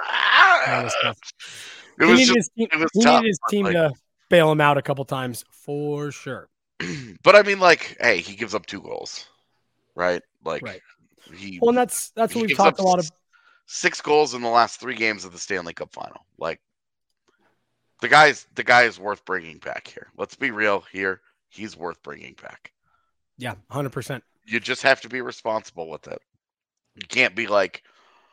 it was just, his team, it was he tough. needed his team like, to bail him out a couple times for sure. But I mean, like, hey, he gives up two goals, right? Like, right. he. Well, and that's that's what we've talked a lot of. Six goals in the last three games of the Stanley Cup Final. Like, the guy's the guy is worth bringing back here. Let's be real here. He's worth bringing back. Yeah, one hundred percent. You just have to be responsible with it. You can't be like,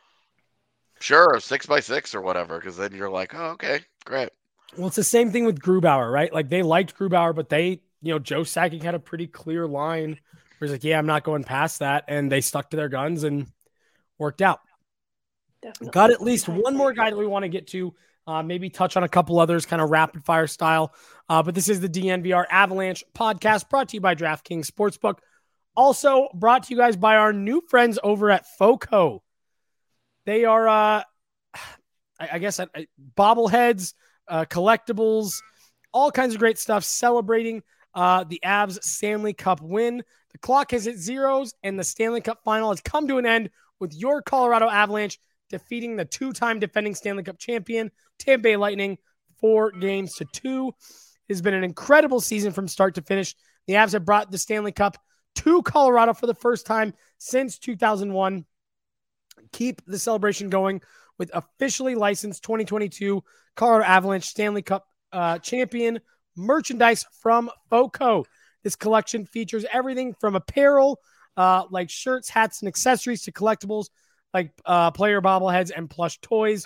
sure, six by six or whatever, because then you're like, oh, okay, great. Well, it's the same thing with Grubauer, right? Like, they liked Grubauer, but they, you know, Joe Sakic had a pretty clear line where he's like, yeah, I'm not going past that. And they stuck to their guns and worked out. Definitely. Got at least one more guy that we want to get to. Uh, maybe touch on a couple others, kind of rapid fire style. Uh, but this is the D N V R Avalanche podcast brought to you by DraftKings Sportsbook. Also brought to you guys by our new friends over at FOCO. They are, uh, I, I guess, uh, bobbleheads, uh, collectibles, all kinds of great stuff celebrating uh, the Avs Stanley Cup win. The clock has hit zeros, and the Stanley Cup final has come to an end with your Colorado Avalanche defeating the two-time defending Stanley Cup champion, Tampa Bay Lightning, four games to two. It has been an incredible season from start to finish. The Avs have brought the Stanley Cup to Colorado for the first time since two thousand one. Keep the celebration going with officially licensed twenty twenty-two Colorado Avalanche Stanley Cup uh, champion merchandise from FOCO. This collection features everything from apparel, uh, like shirts, hats, and accessories to collectibles like uh, player bobbleheads and plush toys.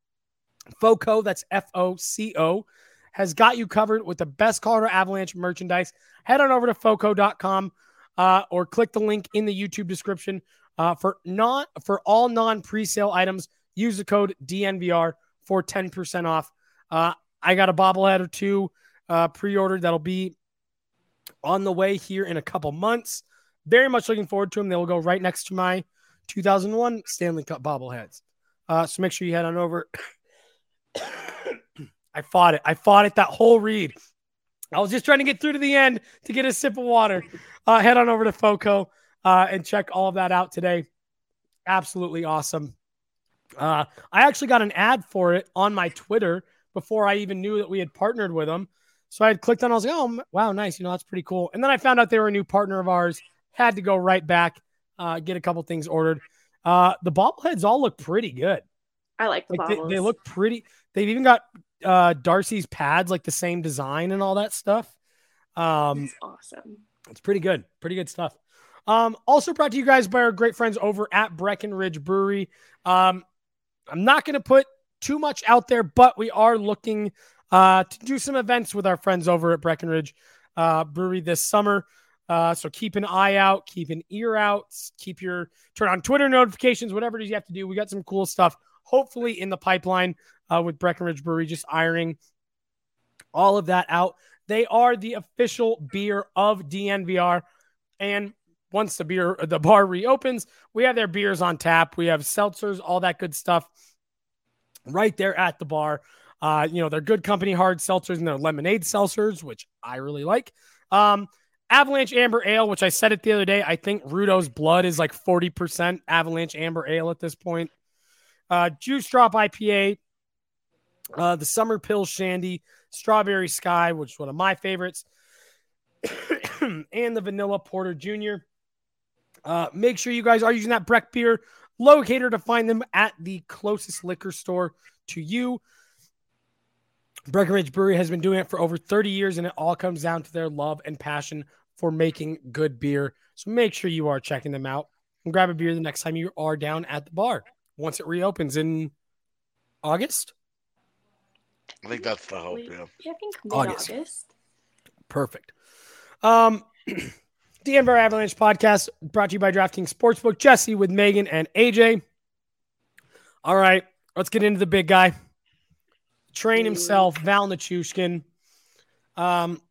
FOCO, that's F O C O, has got you covered with the best Colorado Avalanche merchandise. Head on over to foco dot com uh, or click the link in the YouTube description. Uh, for not for all non-presale items, use the code D N V R for ten percent off. Uh, I got a bobblehead or two uh, pre-ordered that'll be on the way here in a couple months. Very much looking forward to them. They will go right next to my two thousand one Stanley Cup bobbleheads. Uh, so make sure you head on over. I fought it. I fought it that whole read. I was just trying to get through to the end to get a sip of water. Uh, head on over to FOCO uh, and check all of that out today. Absolutely awesome. Uh, I actually got an ad for it on my Twitter before I even knew that we had partnered with them. So I had clicked on, I was like, oh, wow, nice. You know, that's pretty cool. And then I found out they were a new partner of ours. Had to go right back, uh, get a couple things ordered. Uh, the bobbleheads all look pretty good. I like the like bobbles. They, they look pretty. They've even got uh, Darcy's pads, like the same design and all that stuff. Um, That's awesome. It's pretty good. Pretty good stuff. Um, also brought to you guys by our great friends over at Breckenridge Brewery. Um, I'm not going to put too much out there, but we are looking uh, to do some events with our friends over at Breckenridge uh, Brewery this summer. Uh, so keep an eye out, keep an ear out, keep your turn on Twitter notifications, whatever it is you have to do. We got some cool stuff, hopefully in the pipeline uh, with Breckenridge Brewery, just ironing all of that out. They are the official beer of D N V R. And once the beer, the bar reopens, we have their beers on tap. We have seltzers, all that good stuff right there at the bar. Uh, you know, they're good company hard seltzers and their lemonade seltzers, which I really like. Um, Avalanche Amber Ale, which I said it the other day. I think Rudo's Blood is like forty percent Avalanche Amber Ale at this point. Uh, Juice Drop I P A, uh, the Summer Pill Shandy, Strawberry Sky, which is one of my favorites, and the Vanilla Porter Junior Uh, make sure you guys are using that Breck beer locator to find them at the closest liquor store to you. Breckenridge Brewery has been doing it for over thirty years, and it all comes down to their love and passion for making good beer. So make sure you are checking them out and grab a beer the next time you are down at the bar once it reopens in August. I think that's the hope, yeah. Yeah, I think mid-August. August. Perfect. Um, D N V R Avalanche podcast brought to you by DraftKings Sportsbook. Jesse with Megan and A J. All right, let's get into the big guy. Train himself, Val Nichushkin. Um,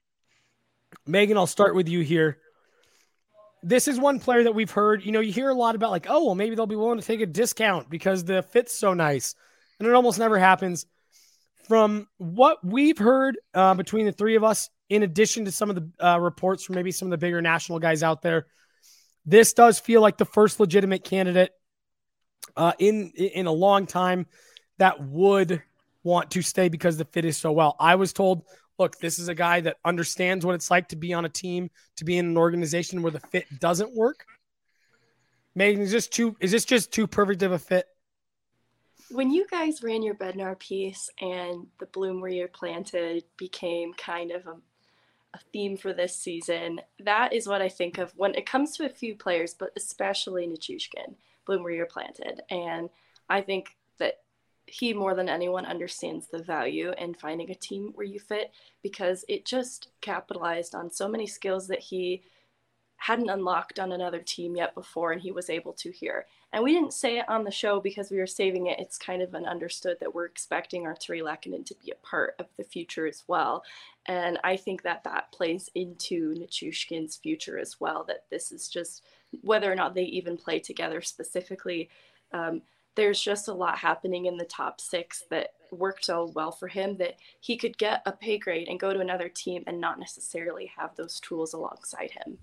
Megan, I'll start with you here. This is one player that we've heard, you know, you hear a lot about like, oh, well, maybe they'll be willing to take a discount because the fit's so nice. And it almost never happens. From what we've heard uh, between the three of us in addition to some of the uh, reports from maybe some of the bigger national guys out there, this does feel like the first legitimate candidate uh, in in a long time that would want to stay because the fit is so well. I was told, look, this is a guy that understands what it's like to be on a team, to be in an organization where the fit doesn't work. Megan, is this too is this just too perfect of a fit? When you guys ran your Bednar piece and the bloom where you're planted became kind of a, a theme for this season, that is what I think of when it comes to a few players, but especially Nichushkin, bloom where you're planted. And I think that he more than anyone understands the value in finding a team where you fit, because it just capitalized on so many skills that he hadn't unlocked on another team yet before, and he was able to here. And we didn't say it on the show because we were saving it. It's kind of an understood that we're expecting Artturi Lehkonen to be a part of the future as well. And I think that that plays into Nichushkin's future as well, that this is just, whether or not they even play together specifically, um, there's just a lot happening in the top six that worked so well for him that he could get a pay grade and go to another team and not necessarily have those tools alongside him.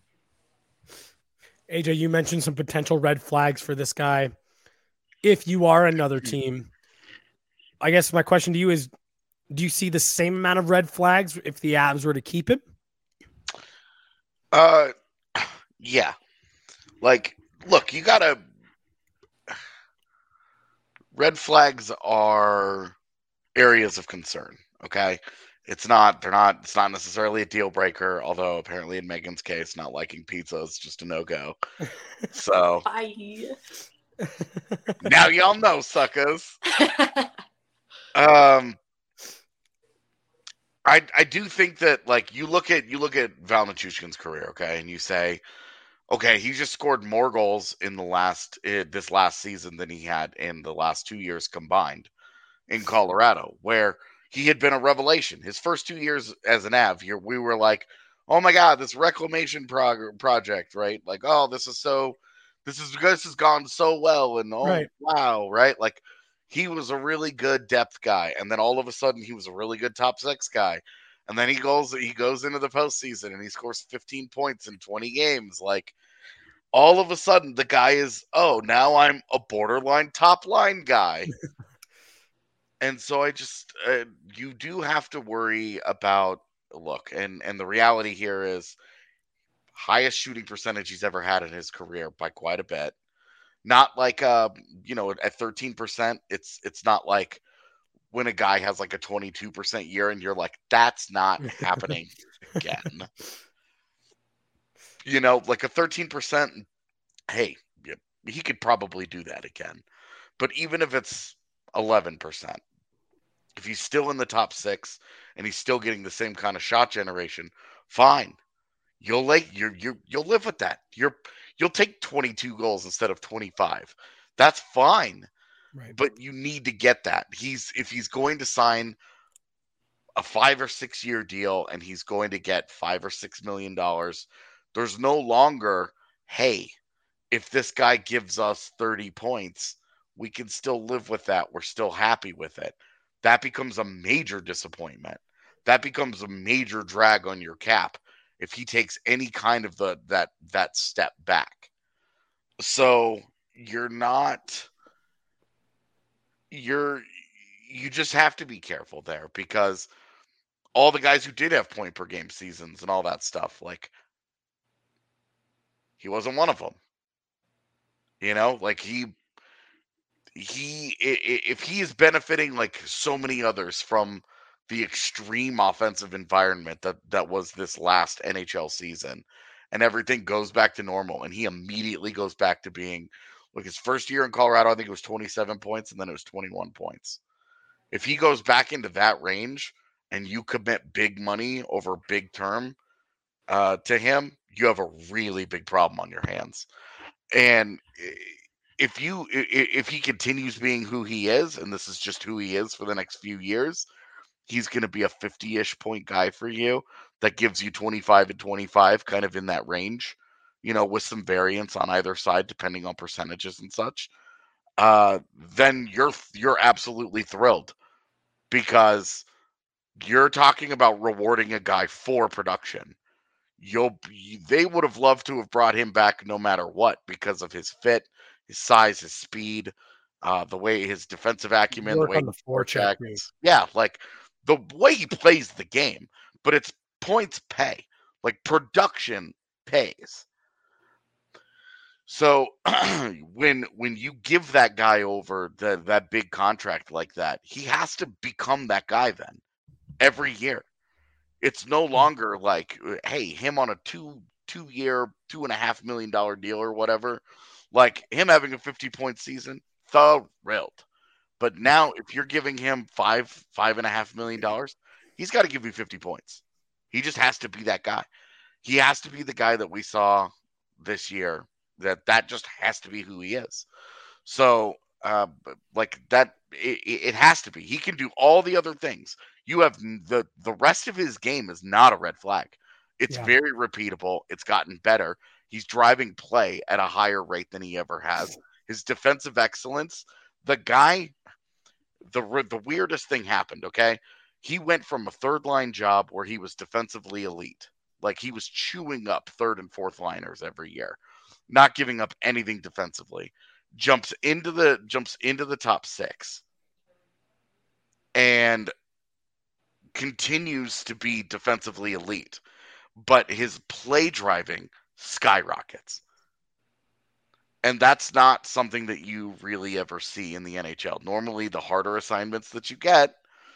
A J, you mentioned some potential red flags for this guy. If you are another team, I guess my question to you is, do you see the same amount of red flags if the Avs were to keep him? Uh, yeah. Like, look, you gotta, red flags are areas of concern. Okay. It's not, they're not, it's not necessarily a deal breaker, although apparently in Megan's case, not liking pizza is just a no-go. So. Bye. Now y'all know, suckers. um, I I do think that, like, you look at, you look at Val Nichushkin's career, okay, and you say, okay, he just scored more goals in the last, uh, this last season than he had in the last two years combined in Colorado, where he had been a revelation. His first two years as an Av, here we were like, "Oh my God, this reclamation prog- project, right? Like, oh, this is so, this is this has gone so well, and oh right. wow, right? Like, he was a really good depth guy, and then all of a sudden, he was a really good top six guy, and then he goes he goes into the postseason and he scores fifteen points in twenty games. Like, all of a sudden, the guy is, oh, now I'm a borderline top line guy." And so I just, uh, you do have to worry about, look, and, and the reality here is highest shooting percentage he's ever had in his career by quite a bit. Not like, uh, you know, at thirteen percent, it's it's not like when a guy has like a twenty-two percent year and you're like, that's not happening again. You know, like a thirteen percent, hey, he could probably do that again. But even if it's eleven percent, if he's still in the top six and he's still getting the same kind of shot generation, fine. You'll like you you you'll live with that. You're you'll take twenty-two goals instead of twenty-five. That's fine. Right. But you need to get that. He's if he's going to sign a five or six year deal and he's going to get five or six million dollars, there's no longer, hey, if this guy gives us thirty points, we can still live with that. We're still happy with it. That becomes a major disappointment. That becomes a major drag on your cap if he takes any kind of the that that step back. So you're not you're you just have to be careful there, because all the guys who did have point per game seasons and all that stuff, like, he wasn't one of them. You know, like he he if he is benefiting like so many others from the extreme offensive environment that that was this last N H L season, and everything goes back to normal, and he immediately goes back to being like, his first year in Colorado, I think it was twenty-seven points, and then it was twenty-one points. If he goes back into that range and you commit big money over big term uh, to him, you have a really big problem on your hands. And if you if he continues being who he is, and this is just who he is for the next few years, he's going to be a fifty-ish point guy for you that gives you twenty-five and twenty-five, kind of in that range, you know, with some variance on either side depending on percentages and such. Uh, then you're you're absolutely thrilled, because you're talking about rewarding a guy for production. You'll they would have loved to have brought him back no matter what because of his fit, his size, his speed, uh, the way his defensive acumen, Work the way on the he forecheck. forecheck, Yeah, like the way he plays the game, but it's points pay. Like production pays. So when when you give that guy over the, that big contract like that, he has to become that guy then every year. It's no longer like, hey, him on a two two year, two and a half million dollar deal or whatever. Like him having a fifty point season, thrilled. But now if you're giving him five, five and a half million dollars, he's got to give you fifty points. He just has to be that guy. He has to be the guy that we saw this year. That that just has to be who he is. So uh, like that, it, it has to be. He can do all the other things. You have the the rest of his game is not a red flag. It's yeah. very repeatable. It's gotten better. He's driving play at a higher rate than he ever has. His defensive excellence, the guy, the the weirdest thing happened, okay? He went from a third line job where he was defensively elite. Like he was chewing up third and fourth liners every year, not giving up anything defensively. Jumps into the jumps into the top six. And continues to be defensively elite, but his play driving skyrockets. And that's not something that you really ever see in the N H L. Normally, the harder assignments that you get,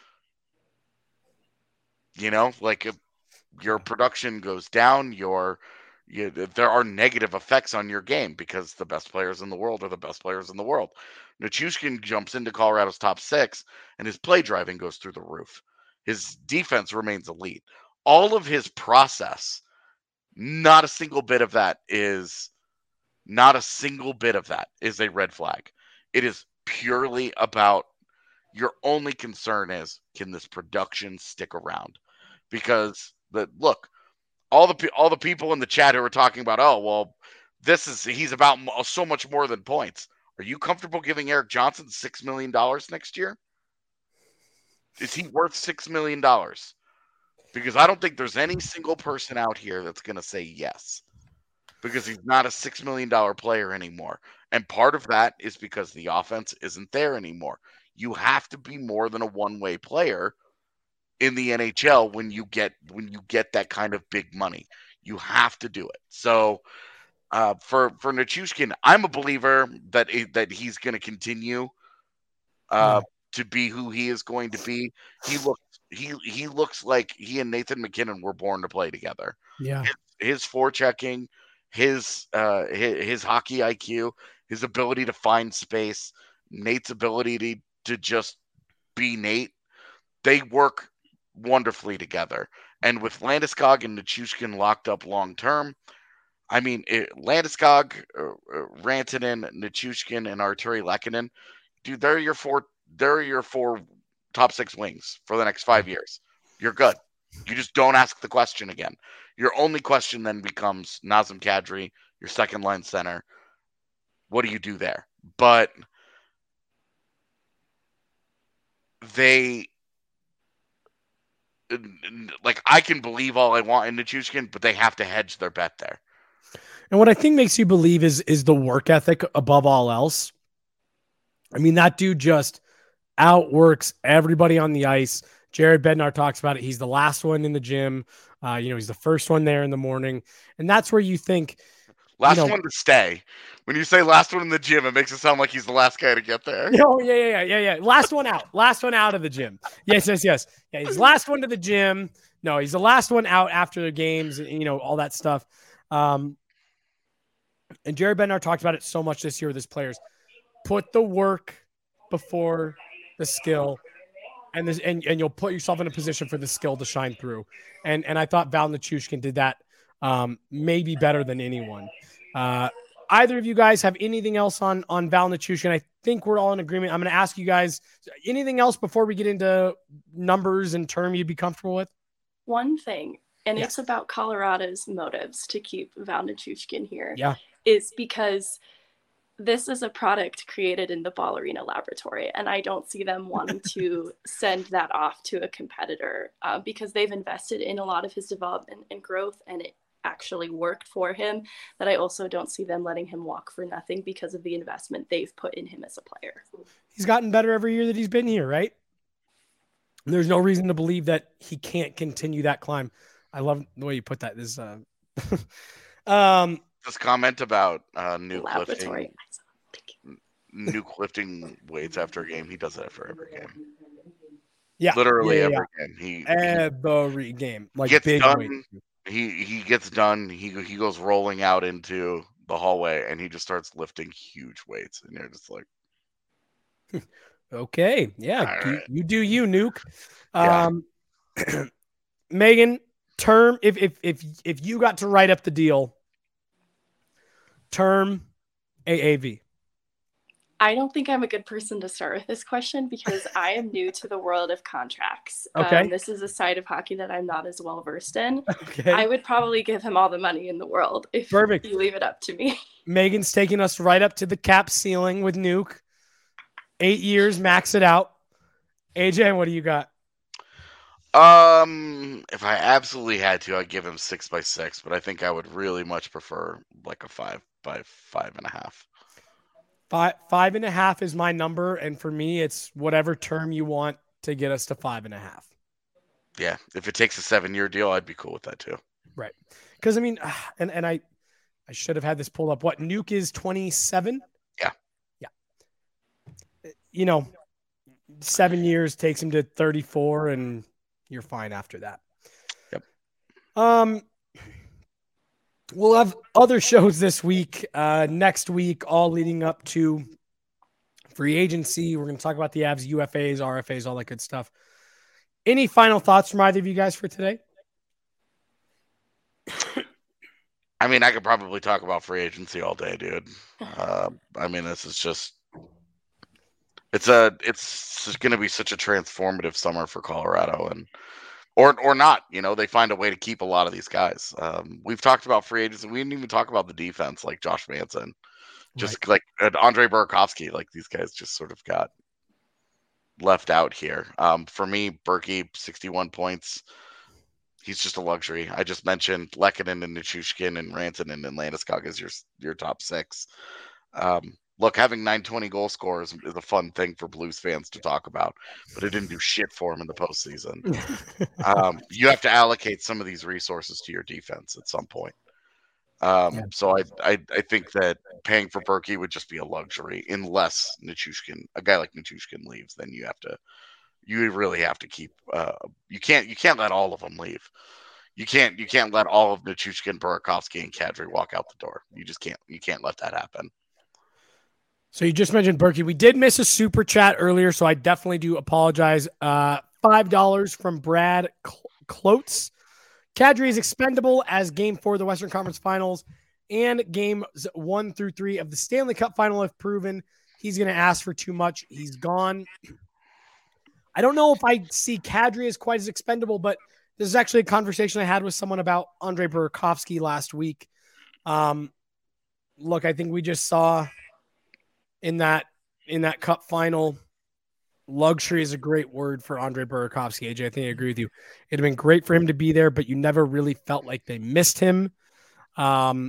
you know, like if your production goes down, your you, there are negative effects on your game because the best players in the world are the best players in the world. Nichushkin jumps into Colorado's top six, and his play driving goes through the roof. His defense remains elite. All of his process, not a single bit of that is, not a single bit of that is a red flag. It is purely about your only concern is, can this production stick around? Because the look, all the all the people in the chat who are talking about, oh well, this is he's about so much more than points. Are you comfortable giving Erik Johnson six million dollars next year? Is he worth six million dollars? Because I don't think there's any single person out here that's going to say yes. Because he's not a six million dollars player anymore. And part of that is because the offense isn't there anymore. You have to be more than a one-way player in the N H L when you get when you get that kind of big money. You have to do it. So uh, for, for Nichushkin, I'm a believer that, it, that he's going to continue uh, yeah. to be who he is going to be. He looks he he looks like he and Nathan MacKinnon were born to play together. Yeah, his, his forechecking, his uh his, his hockey I Q, his ability to find space, Nate's ability to to just be Nate, they work wonderfully together. And with Landeskog and Nichushkin locked up long term, I mean, it, Landeskog, uh, uh, Rantanen, Nichushkin, and Arturi Lehkonen, dude, they're your four. They're your four top six wings for the next five years. You're good. You just don't ask the question again. Your only question then becomes Nazem Kadri, your second line center. What do you do there? But they, like, I can believe all I want in Nichushkin, but they have to hedge their bet there. And what I think makes you believe is is the work ethic above all else. I mean, that dude just outworks everybody on the ice. Jared Bednar talks about it. He's the last one in the gym. Uh, you know, he's the first one there in the morning. And that's where you think... Last you know, one to stay. When you say last one in the gym, it makes it sound like he's the last guy to get there. Oh, yeah, yeah, yeah, yeah, yeah. Last one out. Last one out of the gym. Yes, yes, yes. Yeah, he's last one to the gym. No, he's the last one out after the games, you know, all that stuff. Um, and Jared Bednar talked about it so much this year with his players. Put the work before the skill, and this, and and you'll put yourself in a position for the skill to shine through. And and I thought Val Nichushkin did that um, maybe better than anyone. Uh, either of you guys have anything else on on Val Nichushkin? I think we're all in agreement. I'm going to ask you guys anything else before we get into numbers and term you'd be comfortable with. One thing, and yeah. it's about Colorado's motives to keep Val Nichushkin here. Yeah, is because this is a product created in the Ball Arena laboratory, and I don't see them wanting to send that off to a competitor uh, because they've invested in a lot of his development and growth, and it actually worked for him. That I also don't see them letting him walk for nothing because of the investment they've put in him as a player. He's gotten better every year that he's been here, right? There's no reason to believe that he can't continue that climb. I love the way you put that. This, uh, um, this comment about uh, Nuke lifting, Nuke lifting weights after a game. He does that for every game. Yeah, literally yeah, every yeah. game. He every game, like gets big done. weight. He he gets done. He he goes rolling out into the hallway, and he just starts lifting huge weights, and you're just like, okay, yeah, you, right. you do you, Nuke. Yeah. Um, Megan, term if if if if you got to write up the deal, term A A V. I don't think I'm a good person to start with this question because I am new to the world of contracts. Okay. Um, this is a side of hockey that I'm not as well versed in. Okay. I would probably give him all the money in the world if Perfect. you leave it up to me. Megan's taking us right up to the cap ceiling with Nuke. Eight years, max it out. A J, what do you got? Um, if I absolutely had to, I'd give him six by six, but I think I would really much prefer like a five by five and a half. Five, five and a half is my number, and for me, it's whatever term you want to get us to five and a half. Yeah, if it takes a seven-year deal, I'd be cool with that too. Right, because I mean, and and I, I should have had this pulled up. What Nuke is twenty-seven? Yeah, yeah. You know, seven years takes him to thirty-four, and you're fine after that. Yep. Um. We'll have other shows this week, uh, next week, all leading up to free agency. We're going to talk about the Avs, U F As, R F As, all that good stuff. Any final thoughts from either of you guys for today? I mean, I could probably talk about free agency all day, dude. Uh, I mean, this is just it's a it's going to be such a transformative summer for Colorado, and or or not. You know, they find a way to keep a lot of these guys. Um, we've talked about free agency. We didn't even talk about the defense, like Josh Manson, just right. like uh, Andre Burakovsky. Like these guys just sort of got left out here. Um, for me, Berkey, sixty-one points. He's just a luxury. I just mentioned Lehkonen and Nichushkin and Rantanen and Landeskog as your your top six. Um, look, having nine twenty goal scorers is a fun thing for Blues fans to talk about, but it didn't do shit for him in the postseason. um, you have to allocate some of these resources to your defense at some point. Um, yeah. So I, I I think that paying for Berkey would just be a luxury unless Nichushkin, a guy like Nichushkin leaves, then you have to. You really have to keep. Uh, you can't. You can't let all of them leave. You can't. You can't let all of Nichushkin, Burakovsky, and Kadri walk out the door. You just can't. You can't let that happen. So you just mentioned Berkey. We did miss a super chat earlier, so I definitely do apologize. Uh, Five dollars from Brad Klotz. Kadri is expendable as Game Four of the Western Conference Finals and Games One through Three of the Stanley Cup Final have proven. He's going to ask for too much. He's gone. I don't know if I see Kadri as quite as expendable, but this is actually a conversation I had with someone about Andre Burakovsky last week. Um, look, I think we just saw in that in that cup final, luxury is a great word for Andre Burakovsky. A J, I think I agree with you. It'd have been great for him to be there, but you never really felt like they missed him. Um,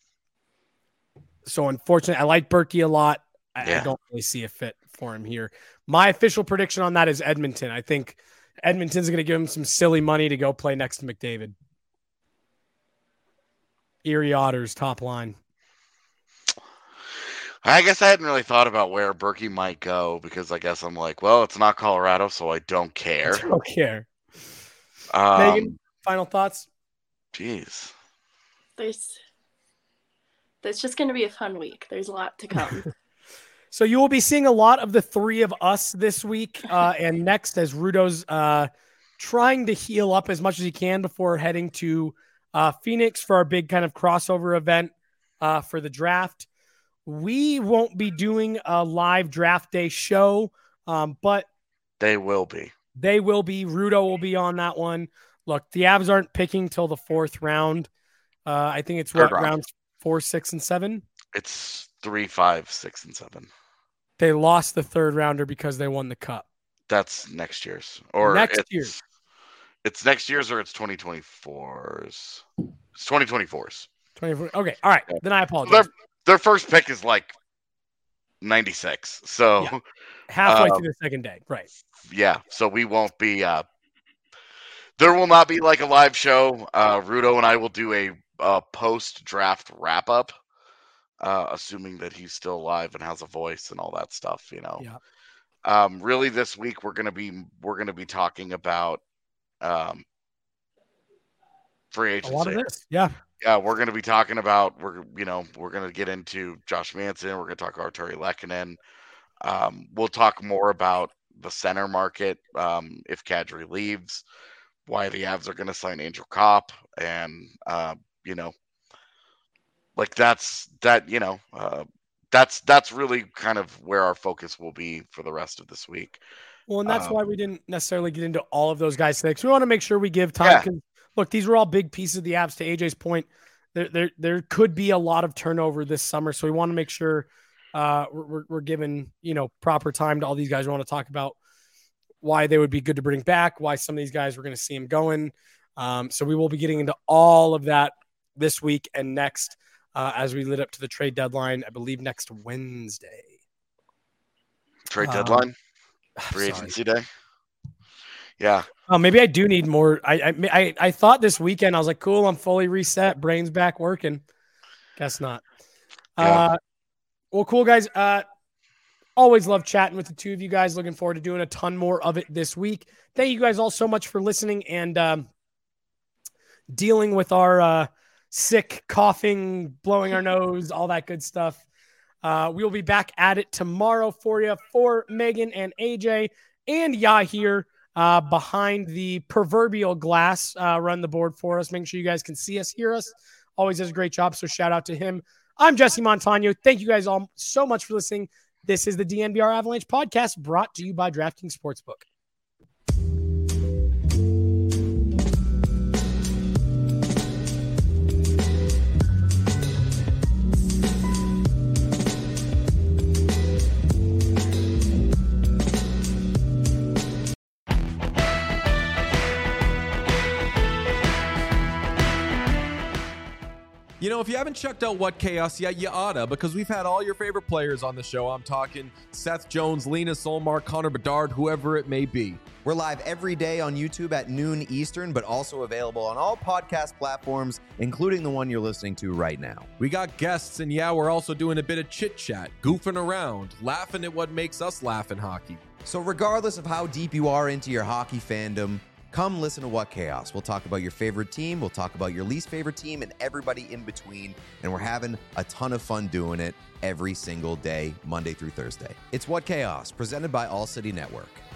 so unfortunately, I like Berkey a lot. I, yeah. I don't really see a fit for him here. My official prediction on that is Edmonton. I think Edmonton's going to give him some silly money to go play next to McDavid. Erie Otters, top line. I guess I hadn't really thought about where Berkey might go because I guess I'm like, well, it's not Colorado, so I don't care. I don't care. Um, Megan, final thoughts? Jeez. There's, there's just going to be a fun week. There's a lot to come. So you will be seeing a lot of the three of us this week uh, and next as Rudo's uh, trying to heal up as much as he can before heading to uh, Phoenix for our big kind of crossover event uh, for the draft. We won't be doing a live draft day show, um, but they will be. They will be. Rudo will be on that one. Look, the Avs aren't picking till the fourth round. Uh, I think it's what round. rounds four, six, and seven. It's three, five, six, and seven. They lost the third rounder because they won the cup. That's next year's. Or next it's, year. It's next year's or it's twenty twenty-four's. It's twenty twenty-four's. twenty-four. Okay. All right. Then I apologize. Their, their first pick is like ninety-six. So yeah. halfway um, through the second day. Right. Yeah. So we won't be, uh, there will not be like a live show. Uh, Rudo and I will do a, a post draft wrap up, uh, assuming that he's still alive and has a voice and all that stuff, you know. Yeah. Um, really this week we're going to be, we're going to be talking about, um, free agency. A lot of this. Yeah. Yeah. We're going to be talking about, we're, you know, we're going to get into Josh Manson. We're going to talk Arturi Lehkonen. Um, we'll talk more about the center market. Um, if Kadri leaves, why the Avs are going to sign Angel Kopp, and uh, you know, like that's that. You know, uh, that's that's really kind of where our focus will be for the rest of this week. Well, and that's um, why we didn't necessarily get into all of those guys today, because we want to make sure we give time. Because yeah. look, these were all big pieces of the Avs. To A J's point, there there there could be a lot of turnover this summer, so we want to make sure uh, we're we're giving you know proper time to all these guys. We want to talk about why they would be good to bring back, why some of these guys we're going to see them going. Um, so we will be getting into all of that this week and next uh, as we lead up to the trade deadline, I believe next Wednesday. Trade um, deadline? Free agency day? Yeah. Oh, maybe I do need more. I, I I I thought this weekend, I was like, cool, I'm fully reset, brain's back working. Guess not. Yeah. Uh, well, cool, guys. Uh, Always love chatting with the two of you guys. Looking forward to doing a ton more of it this week. Thank you guys all so much for listening and um, dealing with our uh, sick, coughing, blowing our nose, all that good stuff. Uh, we will be back at it tomorrow for you, for Megan and A J and Yahir uh, behind the proverbial glass. Uh, run the board for us. Make sure you guys can see us, hear us. Always does a great job, so shout out to him. I'm Jesse Montano. Thank you guys all so much for listening. This is the D N V R Avalanche podcast brought to you by DraftKings Sportsbook. You know, if you haven't checked out What Chaos yet, you oughta, because we've had all your favorite players on the show. I'm talking Seth Jones, Lena Solmar, Connor Bedard, whoever it may be. We're live every day on YouTube at noon Eastern, but also available on all podcast platforms, including the one you're listening to right now. We got guests, and yeah, we're also doing a bit of chit-chat, goofing around, laughing at what makes us laugh in hockey. So regardless of how deep you are into your hockey fandom, come listen to What Chaos. We'll talk about your favorite team, we'll talk about your least favorite team, and everybody in between, and we're having a ton of fun doing it every single day, Monday through Thursday. It's What Chaos, presented by All City Network.